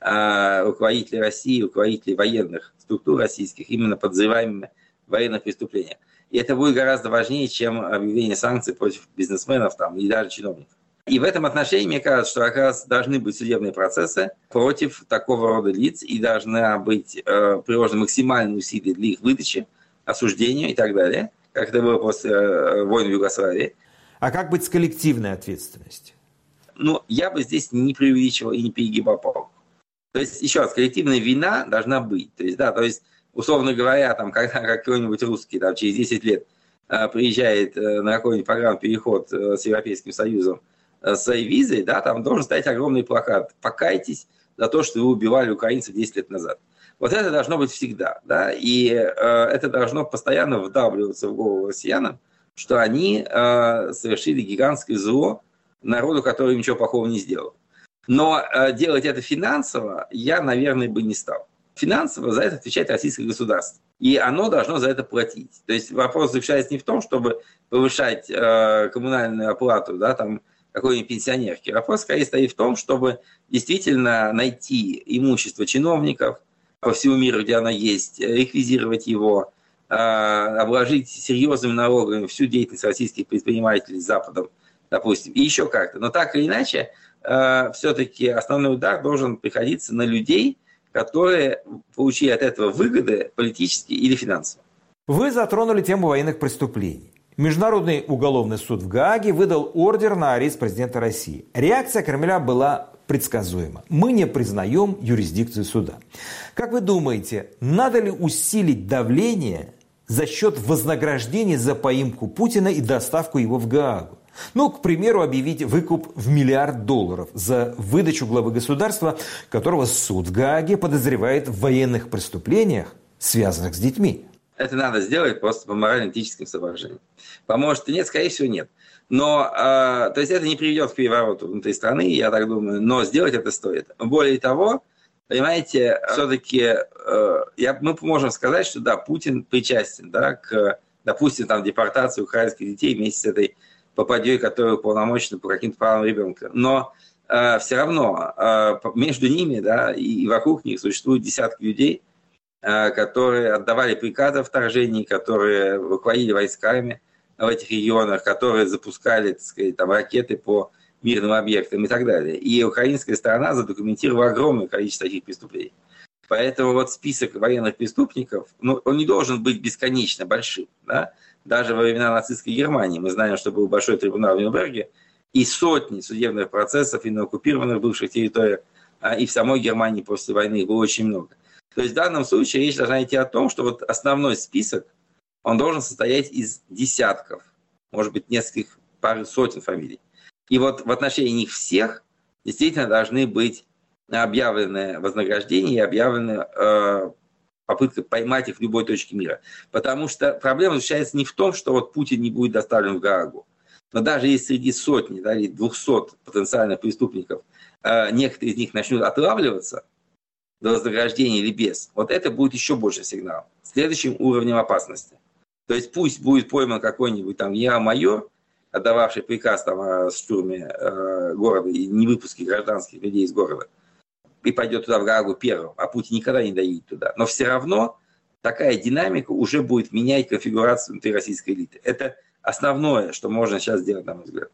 э, руководителей России, руководителей военных структур российских, именно подозреваемыми в военных преступлениях. И это будет гораздо важнее, чем объявление санкций против бизнесменов там, и даже чиновников. И в этом отношении, мне кажется, что как раз должны быть судебные процессы против такого рода лиц, и должна быть э, приложены максимальные усилия для их выдачи, осуждения и так далее, как это было после э, войн в Югославии. А как быть с коллективной ответственностью? Ну, я бы здесь не преувеличивал и не перегибал палку. То есть, еще раз, коллективная вина должна быть. То есть, да, то есть, условно говоря, там, когда какой-нибудь русский там, через десять лет э, приезжает э, на какой-нибудь программный переход э, с Европейским Союзом э, с своей визой, да, там должен стоять огромный плакат «Покайтесь за то, что вы убивали украинцев десять лет назад». Вот это должно быть всегда, да, и э, это должно постоянно вдавливаться в голову россиянам, что они э, совершили гигантское зло народу, который ничего плохого не сделал. Но э, делать это финансово я, наверное, бы не стал. Финансово за это отвечает российское государство. И оно должно за это платить. То есть вопрос заключается не в том, чтобы повышать э, коммунальную оплату, да, там, какой-нибудь пенсионерки. Вопрос скорее стоит в том, чтобы действительно найти имущество чиновников по всему миру, где оно есть, реквизировать его, э, обложить серьезными налогами всю деятельность российских предпринимателей с Западом, допустим, и еще как-то. Но так или иначе, э, все-таки основной удар должен приходиться на людей, которые получили от этого выгоды политические или финансовые. Вы затронули тему военных преступлений. Международный уголовный суд в Гааге выдал ордер на арест президента России. Реакция Кремля была предсказуема. Мы не признаем юрисдикцию суда. Как вы думаете, надо ли усилить давление за счет вознаграждения за поимку Путина и доставку его в Гаагу? Ну, к примеру, объявить выкуп в миллиард долларов за выдачу главы государства, которого суд в Гааге подозревает в военных преступлениях, связанных с детьми. Это надо сделать просто по морально-этическим соображениям. Поможет ли нет? Скорее всего, нет. Но, э, то есть это не приведет к перевороту внутри страны, я так думаю, но сделать это стоит. Более того, понимаете, все-таки э, я, мы можем сказать, что да, Путин причастен, да, к, допустим, там, депортации украинских детей вместе с этой попадьей, которая уполномочена по каким-то правам ребенка. Но э, все равно э, между ними, да, и, и вокруг них существуют десятки людей, э, которые отдавали приказы о вторжении, которые руководили войсками в этих регионах, которые запускали, так сказать, там, ракеты по мирным объектам и так далее. И украинская сторона задокументировала огромное количество таких преступлений. Поэтому вот список военных преступников, ну, он не должен быть бесконечно большим, да? Даже во времена нацистской Германии мы знаем, что был большой трибунал в Нюрнберге, и сотни судебных процессов и на оккупированных бывших территориях, и в самой Германии после войны их было очень много. То есть в данном случае речь должна идти о том, что вот основной список, он должен состоять из десятков, может быть, нескольких, пары сотен фамилий. И вот в отношении них всех действительно должны быть объявлены вознаграждения и объявлены э, попытка поймать их в любой точке мира. Потому что проблема заключается не в том, что вот Путин не будет доставлен в Гаагу. Но даже если среди сотни, да, или двухсот потенциальных преступников э, некоторые из них начнут отлавливаться до вознаграждения или без, вот это будет еще больше сигнал. Следующим уровнем опасности. То есть пусть будет пойман какой-нибудь там генерал-майор, отдававший приказ там, о штурме э, города и невыпуске гражданских людей из города, и пойдет туда в Гаагу первым, а Путин никогда не доедет туда. Но все равно такая динамика уже будет менять конфигурацию внутри российской элиты. Это основное, что можно сейчас сделать, на мой взгляд.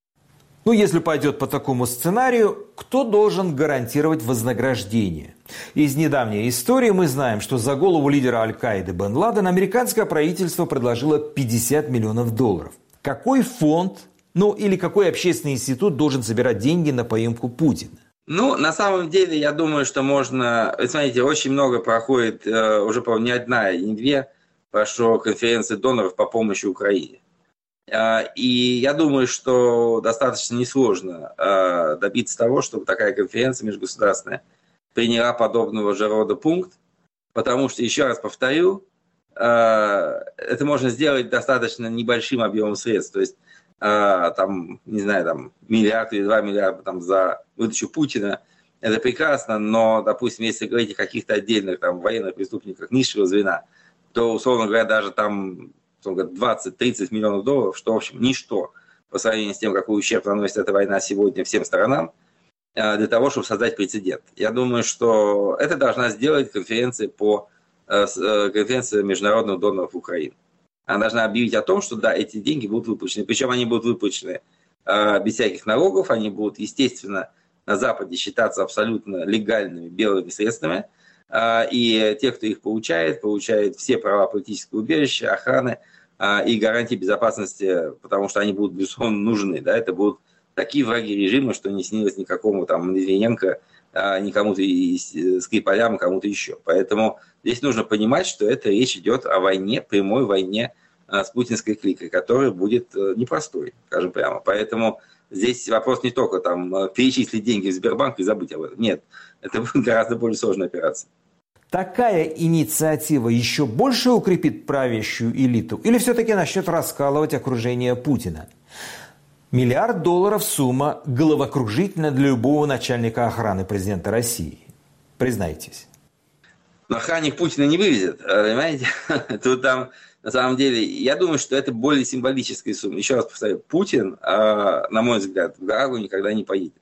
Ну, если пойдет по такому сценарию, кто должен гарантировать вознаграждение? Из недавней истории мы знаем, что за голову лидера Аль-Каиды Бен Ладена американское правительство предложило пятьдесят миллионов долларов. Какой фонд, ну или какой общественный институт должен собирать деньги на поимку Путина? Ну, на самом деле, я думаю, что можно... Смотрите, очень много проходит, уже, по-моему, не одна, не две, прошло конференции доноров по помощи Украине. И я думаю, что достаточно несложно добиться того, чтобы такая конференция межгосударственная приняла подобного же рода пункт, потому что, еще раз повторю, это можно сделать достаточно небольшим объемом средств. То есть, там, не знаю, там, миллиард или два миллиарда там, за выдачу Путина, это прекрасно, но, допустим, если говорить о каких-то отдельных там, военных преступниках низшего звена, то, условно говоря, даже там двадцать-тридцать миллионов долларов, что, в общем, ничто по сравнению с тем, какой ущерб наносит эта война сегодня всем сторонам, для того, чтобы создать прецедент. Я думаю, что это должна сделать конференция по конференция международных доноров Украины. Она должна объявить о том, что да, эти деньги будут выплачены. Причем они будут выплачены без всяких налогов, они будут, естественно, на Западе считаться абсолютно легальными белыми средствами. И те, кто их получает, получают все права политического убежища, охраны и гарантии безопасности, потому что они будут, безусловно, нужны. Да? Это будут такие враги режима, что не снилось никакому там Литвиненко, никому-то из Скрипалям, кому-то еще. Поэтому здесь нужно понимать, что это речь идет о войне, прямой войне с путинской кликой, которая будет непростой, скажем прямо. Поэтому здесь вопрос не только там перечислить деньги в Сбербанк и забыть об этом. Нет, это будет гораздо более сложная операция. Такая инициатива еще больше укрепит правящую элиту или все-таки начнет раскалывать окружение Путина? Миллиард долларов сумма головокружительна для любого начальника охраны президента России. Признайтесь. Но охранник Путина не вывезет, понимаете? Тут там, на самом деле, я думаю, что это более символическая сумма. Еще раз повторяю, Путин, на мой взгляд, в Гаагу никогда не поедет.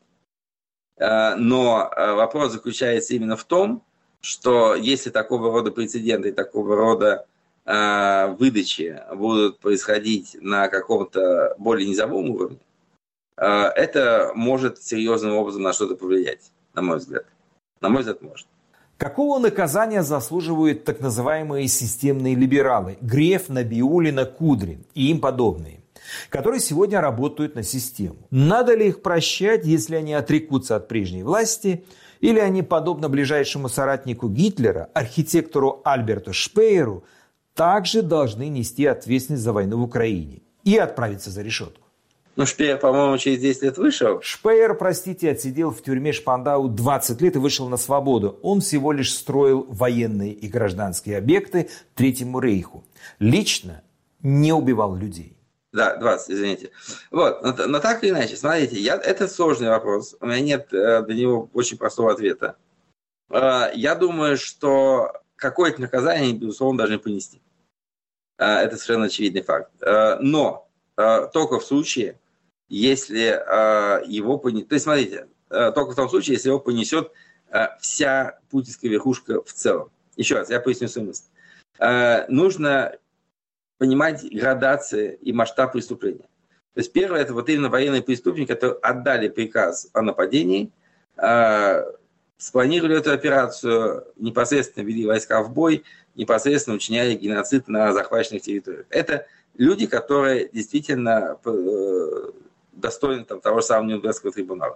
Но вопрос заключается именно в том, что если такого рода прецеденты и такого рода э, выдачи будут происходить на каком-то более низовом уровне, э, это может серьезным образом на что-то повлиять, на мой взгляд. На мой взгляд, может. Какого наказания заслуживают так называемые системные либералы Греф, Набиуллина, Кудрин и им подобные, которые сегодня работают на систему? Надо ли их прощать, если они отрекутся от прежней власти, или они, подобно ближайшему соратнику Гитлера, архитектору Альберту Шпееру, также должны нести ответственность за войну в Украине и отправиться за решетку? Ну, Шпеер, по-моему, через десять лет вышел. Шпеер, простите, отсидел в тюрьме Шпандау двадцать лет и вышел на свободу. Он всего лишь строил военные и гражданские объекты Третьему рейху. Лично не убивал людей. Да, двадцать, извините. Вот, но, но так или иначе, смотрите, я, это сложный вопрос. У меня нет э, для него очень простого ответа. Э, я думаю, что какое-то наказание, безусловно, должны понести. Э, это совершенно очевидный факт. Э, но э, только в случае, если э, его понесет... То есть, смотрите, э, только в том случае, если его понесет э, вся путинская верхушка в целом. Еще раз, я поясню свою мысль. Э, нужно... понимать градации и масштаб преступления. То есть первое, это вот именно военные преступники, которые отдали приказ о нападении, э, спланировали эту операцию, непосредственно ввели войска в бой, непосредственно учиняли геноцид на захваченных территориях. Это люди, которые действительно э, достойны там, того же самого Нюрнбергского трибунала.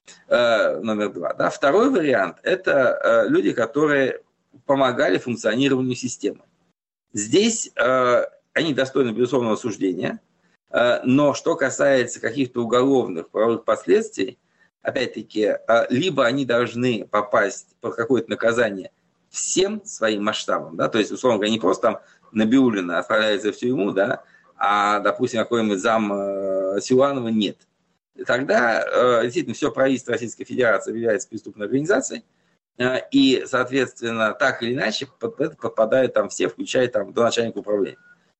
Э, номер два. Да? Второй вариант, это э, люди, которые помогали функционированию системы. Здесь э, они достойны безусловного осуждения, э, но что касается каких-то уголовных правовых последствий, опять-таки, э, либо они должны попасть под какое-то наказание всем своим масштабом, да, то есть, условно говоря, не просто там Набиуллина отправляется в тюрьму, да, а, допустим, какой-нибудь зам э, Силуанова нет. И тогда э, действительно все правительство Российской Федерации является преступной организацией, э, и, соответственно, так или иначе под это подпадают там все, включая там до начальника управления.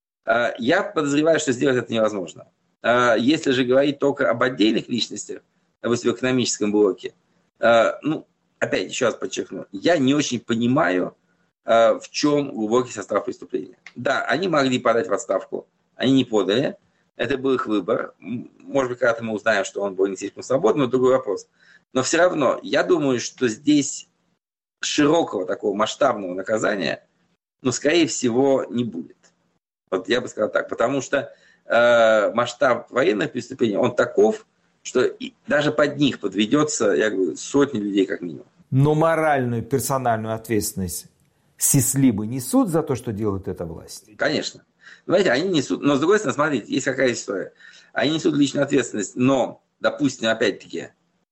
Я подозреваю, что сделать это невозможно. Если же говорить только об отдельных личностях, допустим, в экономическом блоке, ну, опять еще раз подчеркну, я не очень понимаю, в чем глубокий состав преступления. Да, они могли подать в отставку, они не подали, это был их выбор. Может быть, когда-то мы узнаем, что он был не слишком свободный, но другой вопрос. Но все равно, я думаю, что здесь широкого такого масштабного наказания, ну, скорее всего, не будет. Вот я бы сказал так, потому что э, масштаб военных преступлений, он таков, что даже под них подведется, я говорю, сотни людей как минимум. Но моральную, персональную ответственность сислибы несут за то, что делает эта власть? Конечно. Знаете, они несут, но с другой стороны, смотрите, есть какая история. Они несут личную ответственность, но, допустим, опять-таки,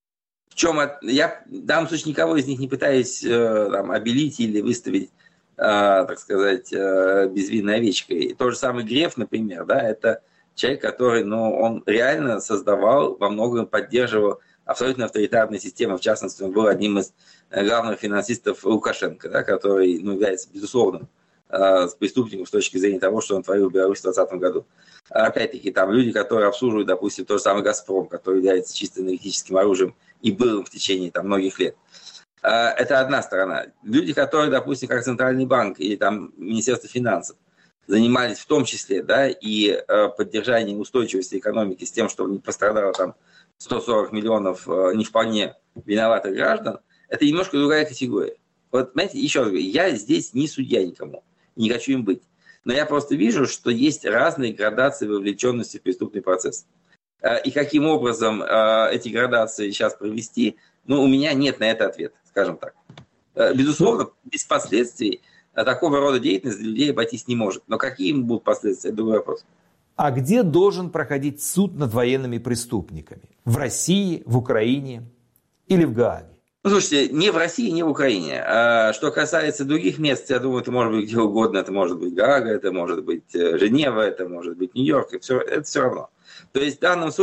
в чем от... я в данном случае никого из них не пытаюсь э, там, обелить или выставить, э, так сказать, э, безвинной овечкой. Тот же самый Греф, например, да, это человек, который, ну, он реально создавал, во многом поддерживал абсолютно авторитарные системы. В частности, он был одним из главных финансистов Лукашенко, да, который, ну, является безусловным э, преступником с точки зрения того, что он творил в Беларуси в двадцатом году. Опять-таки, там люди, которые обслуживают, допустим, тот же самый «Газпром», который является чисто энергетическим оружием и был им в течение там, многих лет. Э, это одна сторона. Люди, которые, допустим, как Центральный банк или там Министерство финансов, занимались в том числе, да, и э, поддержанием устойчивости экономики с тем, чтобы не пострадало там сто сорок миллионов э, не вполне виноватых граждан, это немножко другая категория. Вот, знаете, еще раз говорю, я здесь не судья никому, не хочу им быть. Но я просто вижу, что есть разные градации вовлеченности в преступный процесс. Э, и каким образом э, эти градации сейчас провести, ну, у меня нет на это ответа, скажем так. Э, безусловно, без последствий такого рода деятельность для людей обойтись не может. Но какие им будут последствия, это другой вопрос. А где должен проходить суд над военными преступниками? В России, в Украине или в Гааге? Ну, слушайте, не в России, не в Украине. А что касается других мест, я думаю, это может быть где угодно. Это может быть Гаага, это может быть Женева, это может быть Нью-Йорк. Это все, это все равно. То есть в данном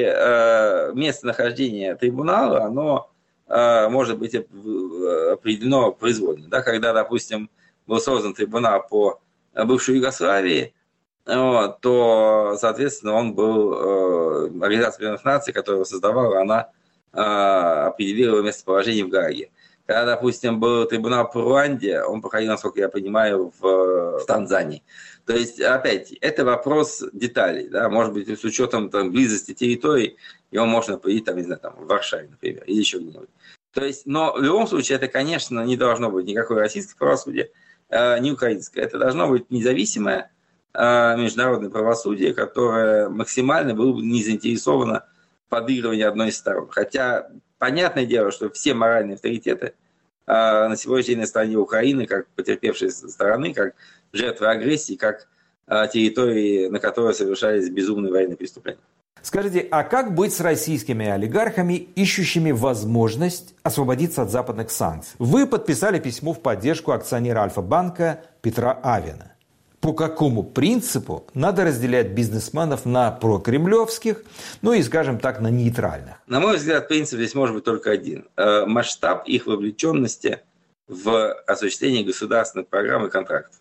случае местонахождение трибунала, оно может быть определено произвольно. Да, когда, допустим, был создан трибунал по бывшей Югославии, вот, то, соответственно, он был, э, Организация Объединенных Наций, которая его создавала, она э, определила местоположение в Гааге. Когда, допустим, был трибунал по Руанде, он проходил, насколько я понимаю, в, в Танзании. То есть, опять, это вопрос деталей, да, может быть, с учетом там, близости территорий, его можно проводить, там, не знаю, там, в Варшаве, например, или еще где-нибудь. То есть, но в любом случае, это, конечно, не должно быть никакой российской правосудия, не украинское. Это должно быть независимое международное правосудие, которое максимально было бы не заинтересовано в подыгрывании одной из сторон. Хотя, понятное дело, что все моральные авторитеты на сегодняшний день на стороне Украины, как потерпевшей стороны, как жертвы агрессии, как территории, на которой совершались безумные военные преступления. Скажите, а как быть с российскими олигархами, ищущими возможность освободиться от западных санкций? Вы подписали письмо в поддержку акционера Альфа-банка Петра Авена. По какому принципу надо разделять бизнесменов на прокремлевских, ну и, скажем так, на нейтральных? На мой взгляд, принцип здесь может быть только один. Масштаб их вовлеченности в осуществление государственных программ и контрактов.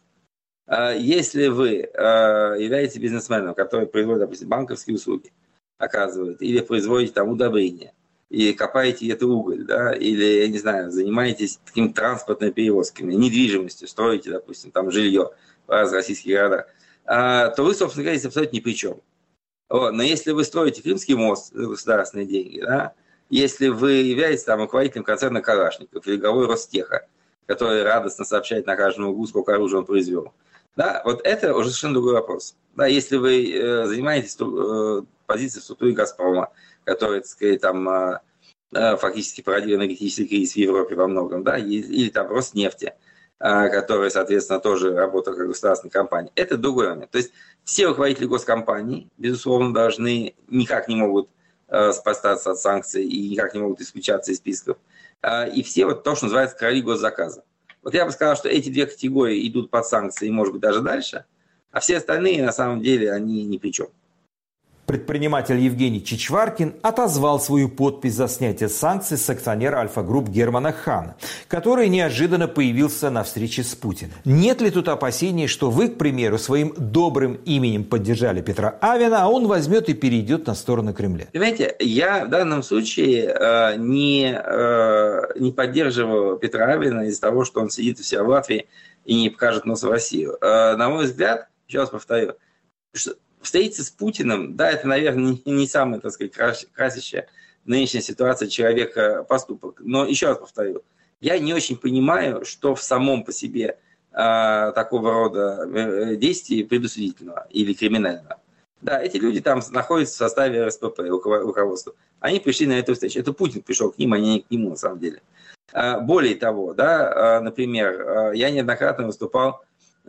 Если вы являетесь бизнесменом, который производит, допустим, банковские услуги, оказывает, или производите там удобрения, или копаете это уголь, да, или, я не знаю, занимаетесь такими транспортными перевозками, недвижимостью, строите, допустим, там жилье в разных российских городах, а, то вы, собственно говоря, абсолютно ни при чем. Вот. Но если вы строите Крымский мост за государственные деньги, да, если вы являетесь там руководителем концерна Калашников или главой Ростеха, который радостно сообщает на каждом углу, сколько оружия он произвел, да, вот это уже совершенно другой вопрос. Да, если вы э, занимаетесь э, позицией в структуре «Газпрома», который, так сказать, там, э, э, фактически породил энергетический кризис в Европе во многом, да, или, или там Роснефти, э, которая, соответственно, тоже работает как государственная компания, это другой момент. То есть все руководители госкомпаний, безусловно, должны, никак не могут э, спасаться от санкций и никак не могут исключаться из списков. Э, и все вот то, что называется короли госзаказа. Вот я бы сказал, что эти две категории идут под санкции, может быть, даже дальше, а все остальные, на самом деле, они ни при чем. Предприниматель Евгений Чичваркин отозвал свою подпись за снятие санкций с акционера Альфа-групп Германа Хана, который неожиданно появился на встрече с Путиным. Нет ли тут опасений, что вы, к примеру, своим добрым именем поддержали Петра Авена, а он возьмет и перейдет на сторону Кремля? Понимаете, я в данном случае э, не, э, не поддерживаю Петра Авена из-за того, что он сидит у себя в Латвии и не покажет нос в Россию. Э, на мой взгляд, еще раз повторю, что встретиться с Путиным, да, это, наверное, не, не самая, так сказать, красящая нынешняя ситуация человека поступок. Но еще раз повторю, я не очень понимаю, что в самом по себе э, такого рода действий предусудительного или криминального. Да, эти люди там находятся в составе РСПП, руководства. Они пришли на эту встречу. Это Путин пришел к ним, а не к нему, на самом деле. Более того, да, например, я неоднократно выступал,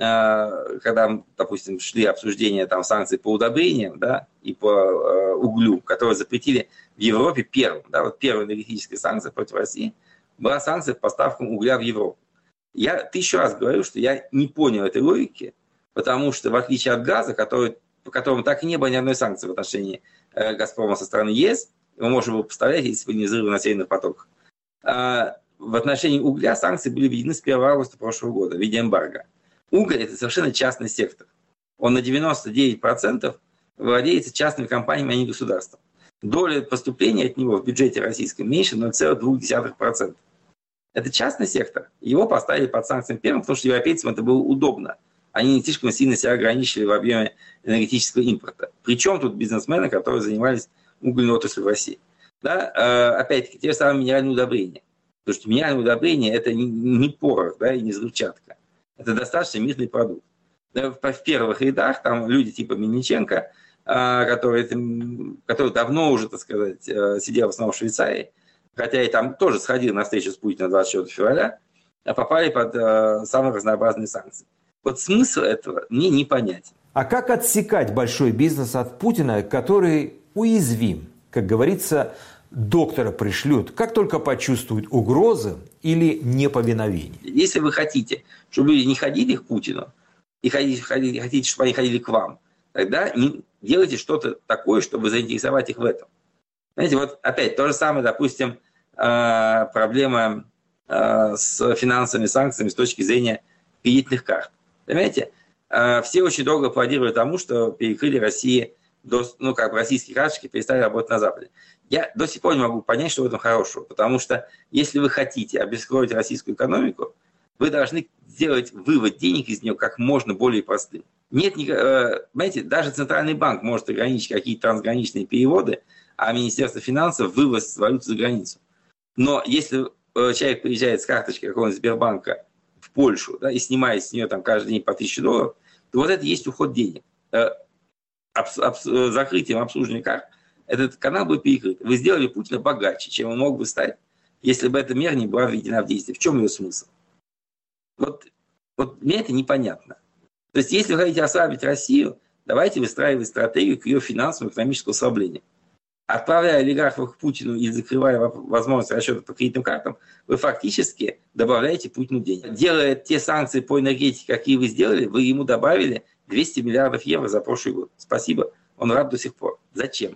когда, допустим, шли обсуждения там, санкций по удобрениям, да, и по углю, которые запретили в Европе первым. Да, вот первая энергетическая санкция против России была санкция по поставкам угля в Европу. Я тысячу раз говорю, что я не понял этой логики, потому что, в отличие от газа, который, по которому так и не было ни одной санкции в отношении э, «Газпрома» со стороны ЕС, его можно было поставлять, если бы не взрывы на северных потоках, э, в отношении угля санкции были введены с первого августа прошлого года в виде эмбарго. Уголь – это совершенно частный сектор. Он на девяносто девять процентов владеется частными компаниями, а не государством. Доля поступления от него в бюджете российском меньше ноль целых две десятых процента. Это частный сектор. Его поставили под санкциями первым, потому что европейцам это было удобно. Они не слишком сильно себя ограничили в объеме энергетического импорта. Причем тут бизнесмены, которые занимались угольной отраслью в России. Да? Опять-таки, те же самые минеральные удобрения. Потому что минеральные удобрения – это не порох, да, и не взрывчатка. Это достаточно мирный продукт. В первых рядах там люди типа Мельниченко, который, который давно уже, так сказать, сидел в основном в Швейцарии, хотя и там тоже сходил на встречу с Путиным двадцать четвёртого февраля, попали под э, самые разнообразные санкции. Вот смысл этого мне непонятен. А как отсекать большой бизнес от Путина, который уязвим? Как говорится, доктора пришлют, как только почувствуют угрозы или неповиновение. Если вы хотите, чтобы люди не ходили к Путину, и хотите, хотите, чтобы они ходили к вам, тогда делайте что-то такое, чтобы заинтересовать их в этом. Знаете, вот опять то же самое, допустим, проблема с финансовыми санкциями с точки зрения кредитных карт. Понимаете, все очень долго аплодируют тому, что перекрыли России, ну, как бы российские карточки перестали работать на Западе. Я до сих пор не могу понять, что в этом хорошего, потому что если вы хотите обескровить российскую экономику, вы должны сделать вывод денег из нее как можно более простым. Нет, понимаете, даже Центральный банк может ограничить какие-то трансграничные переводы, а Министерство финансов вывоз валют за границу. Но если человек приезжает с карточки какого-нибудь Сбербанка в Польшу, да, и снимает с нее там каждый день по тысяче долларов, то вот это и есть уход денег. Абс- абс- закрытием обслуживания карт этот канал будет перекрыт. Вы сделали Путина богаче, чем он мог бы стать, если бы эта мера не была введена в действие. В чем ее смысл? Вот, вот мне это непонятно. То есть если вы хотите ослабить Россию, давайте выстраивать стратегию к ее финансовому и экономическому ослаблению. Отправляя олигархов к Путину или закрывая возможность расчета по кредитным картам, вы фактически добавляете Путину денег. Делая те санкции по энергетике, какие вы сделали, вы ему добавили двести миллиардов евро за прошлый год. Спасибо, он рад до сих пор. Зачем?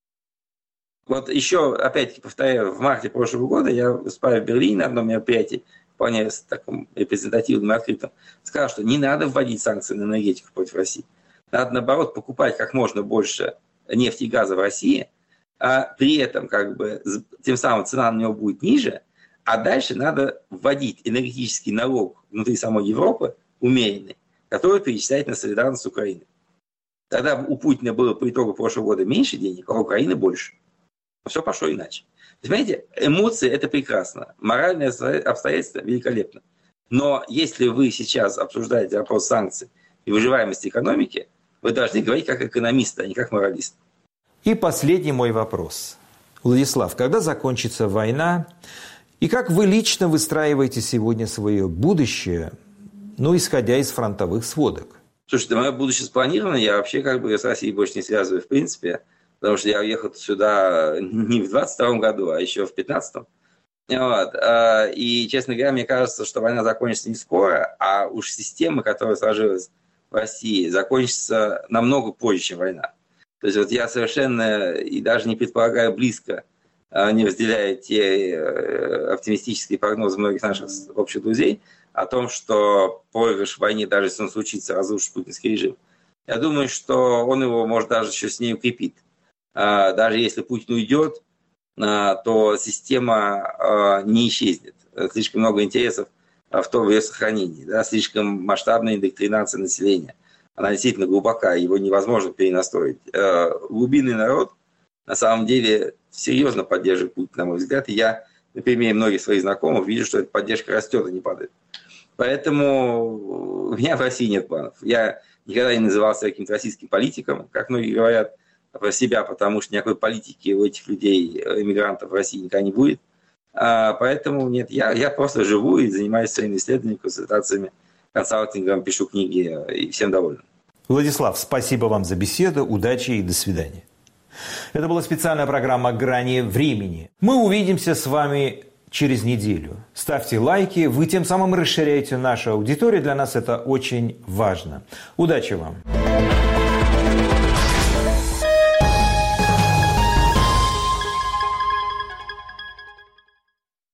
Вот еще, опять-таки, повторяю, в марте прошлого года я выступаю в Берлине на одном мероприятии, вполне таком репрезентативном и открытом, сказал, что не надо вводить санкции на энергетику против России. Надо, наоборот, покупать как можно больше нефти и газа в России, а при этом как бы тем самым цена на него будет ниже, а дальше надо вводить энергетический налог внутри самой Европы, умеренный, который перечисляет на солидарность с Украиной. Тогда у Путина было по итогу прошлого года меньше денег, а у Украины больше. Но все пошло иначе. Понимаете, эмоции – это прекрасно, моральные обстоятельства – великолепно. Но если вы сейчас обсуждаете вопрос санкций и выживаемости экономики, вы должны говорить как экономист, а не как моралист. И последний мой вопрос. Владислав, когда закончится война, и как вы лично выстраиваете сегодня свое будущее, ну, исходя из фронтовых сводок? Слушайте, мое будущее спланировано, я вообще как бы с Россией больше не связываю в принципе, потому что я уехал сюда не в двадцать втором году, а еще в пятнадцатом. Вот. И, честно говоря, мне кажется, что война закончится не скоро, а уж система, которая сложилась в России, закончится намного позже, чем война. То есть вот я совершенно и даже не предполагаю близко, не разделяя те оптимистические прогнозы многих наших общих друзей о том, что проигрыш в войне, даже если он случится, разрушит путинский режим. Я думаю, что он его, может, даже еще с ней укрепит. Даже если Путин уйдет, то система не исчезнет. Слишком много интересов в том ее сохранении, да? Слишком масштабная индоктринация населения. Она действительно глубока, его невозможно перенастроить. Глубинный народ на самом деле серьезно поддерживает Путина, на мой взгляд. И я на примере многих своих знакомых вижу, что эта поддержка растет, а не падает. Поэтому у меня в России нет планов. Я никогда не называл себя каким-то российским политиком, как многие говорят про себя, потому что никакой политики у этих людей, иммигрантов в России никогда не будет. А, поэтому нет, я, я просто живу и занимаюсь своими исследованиями, консультациями, консалтингом, пишу книги и всем доволен. Владислав, спасибо вам за беседу, удачи и до свидания. Это была специальная программа «Грани времени». Мы увидимся с вами через неделю. Ставьте лайки, вы тем самым расширяете нашу аудиторию. Для нас это очень важно. Удачи вам!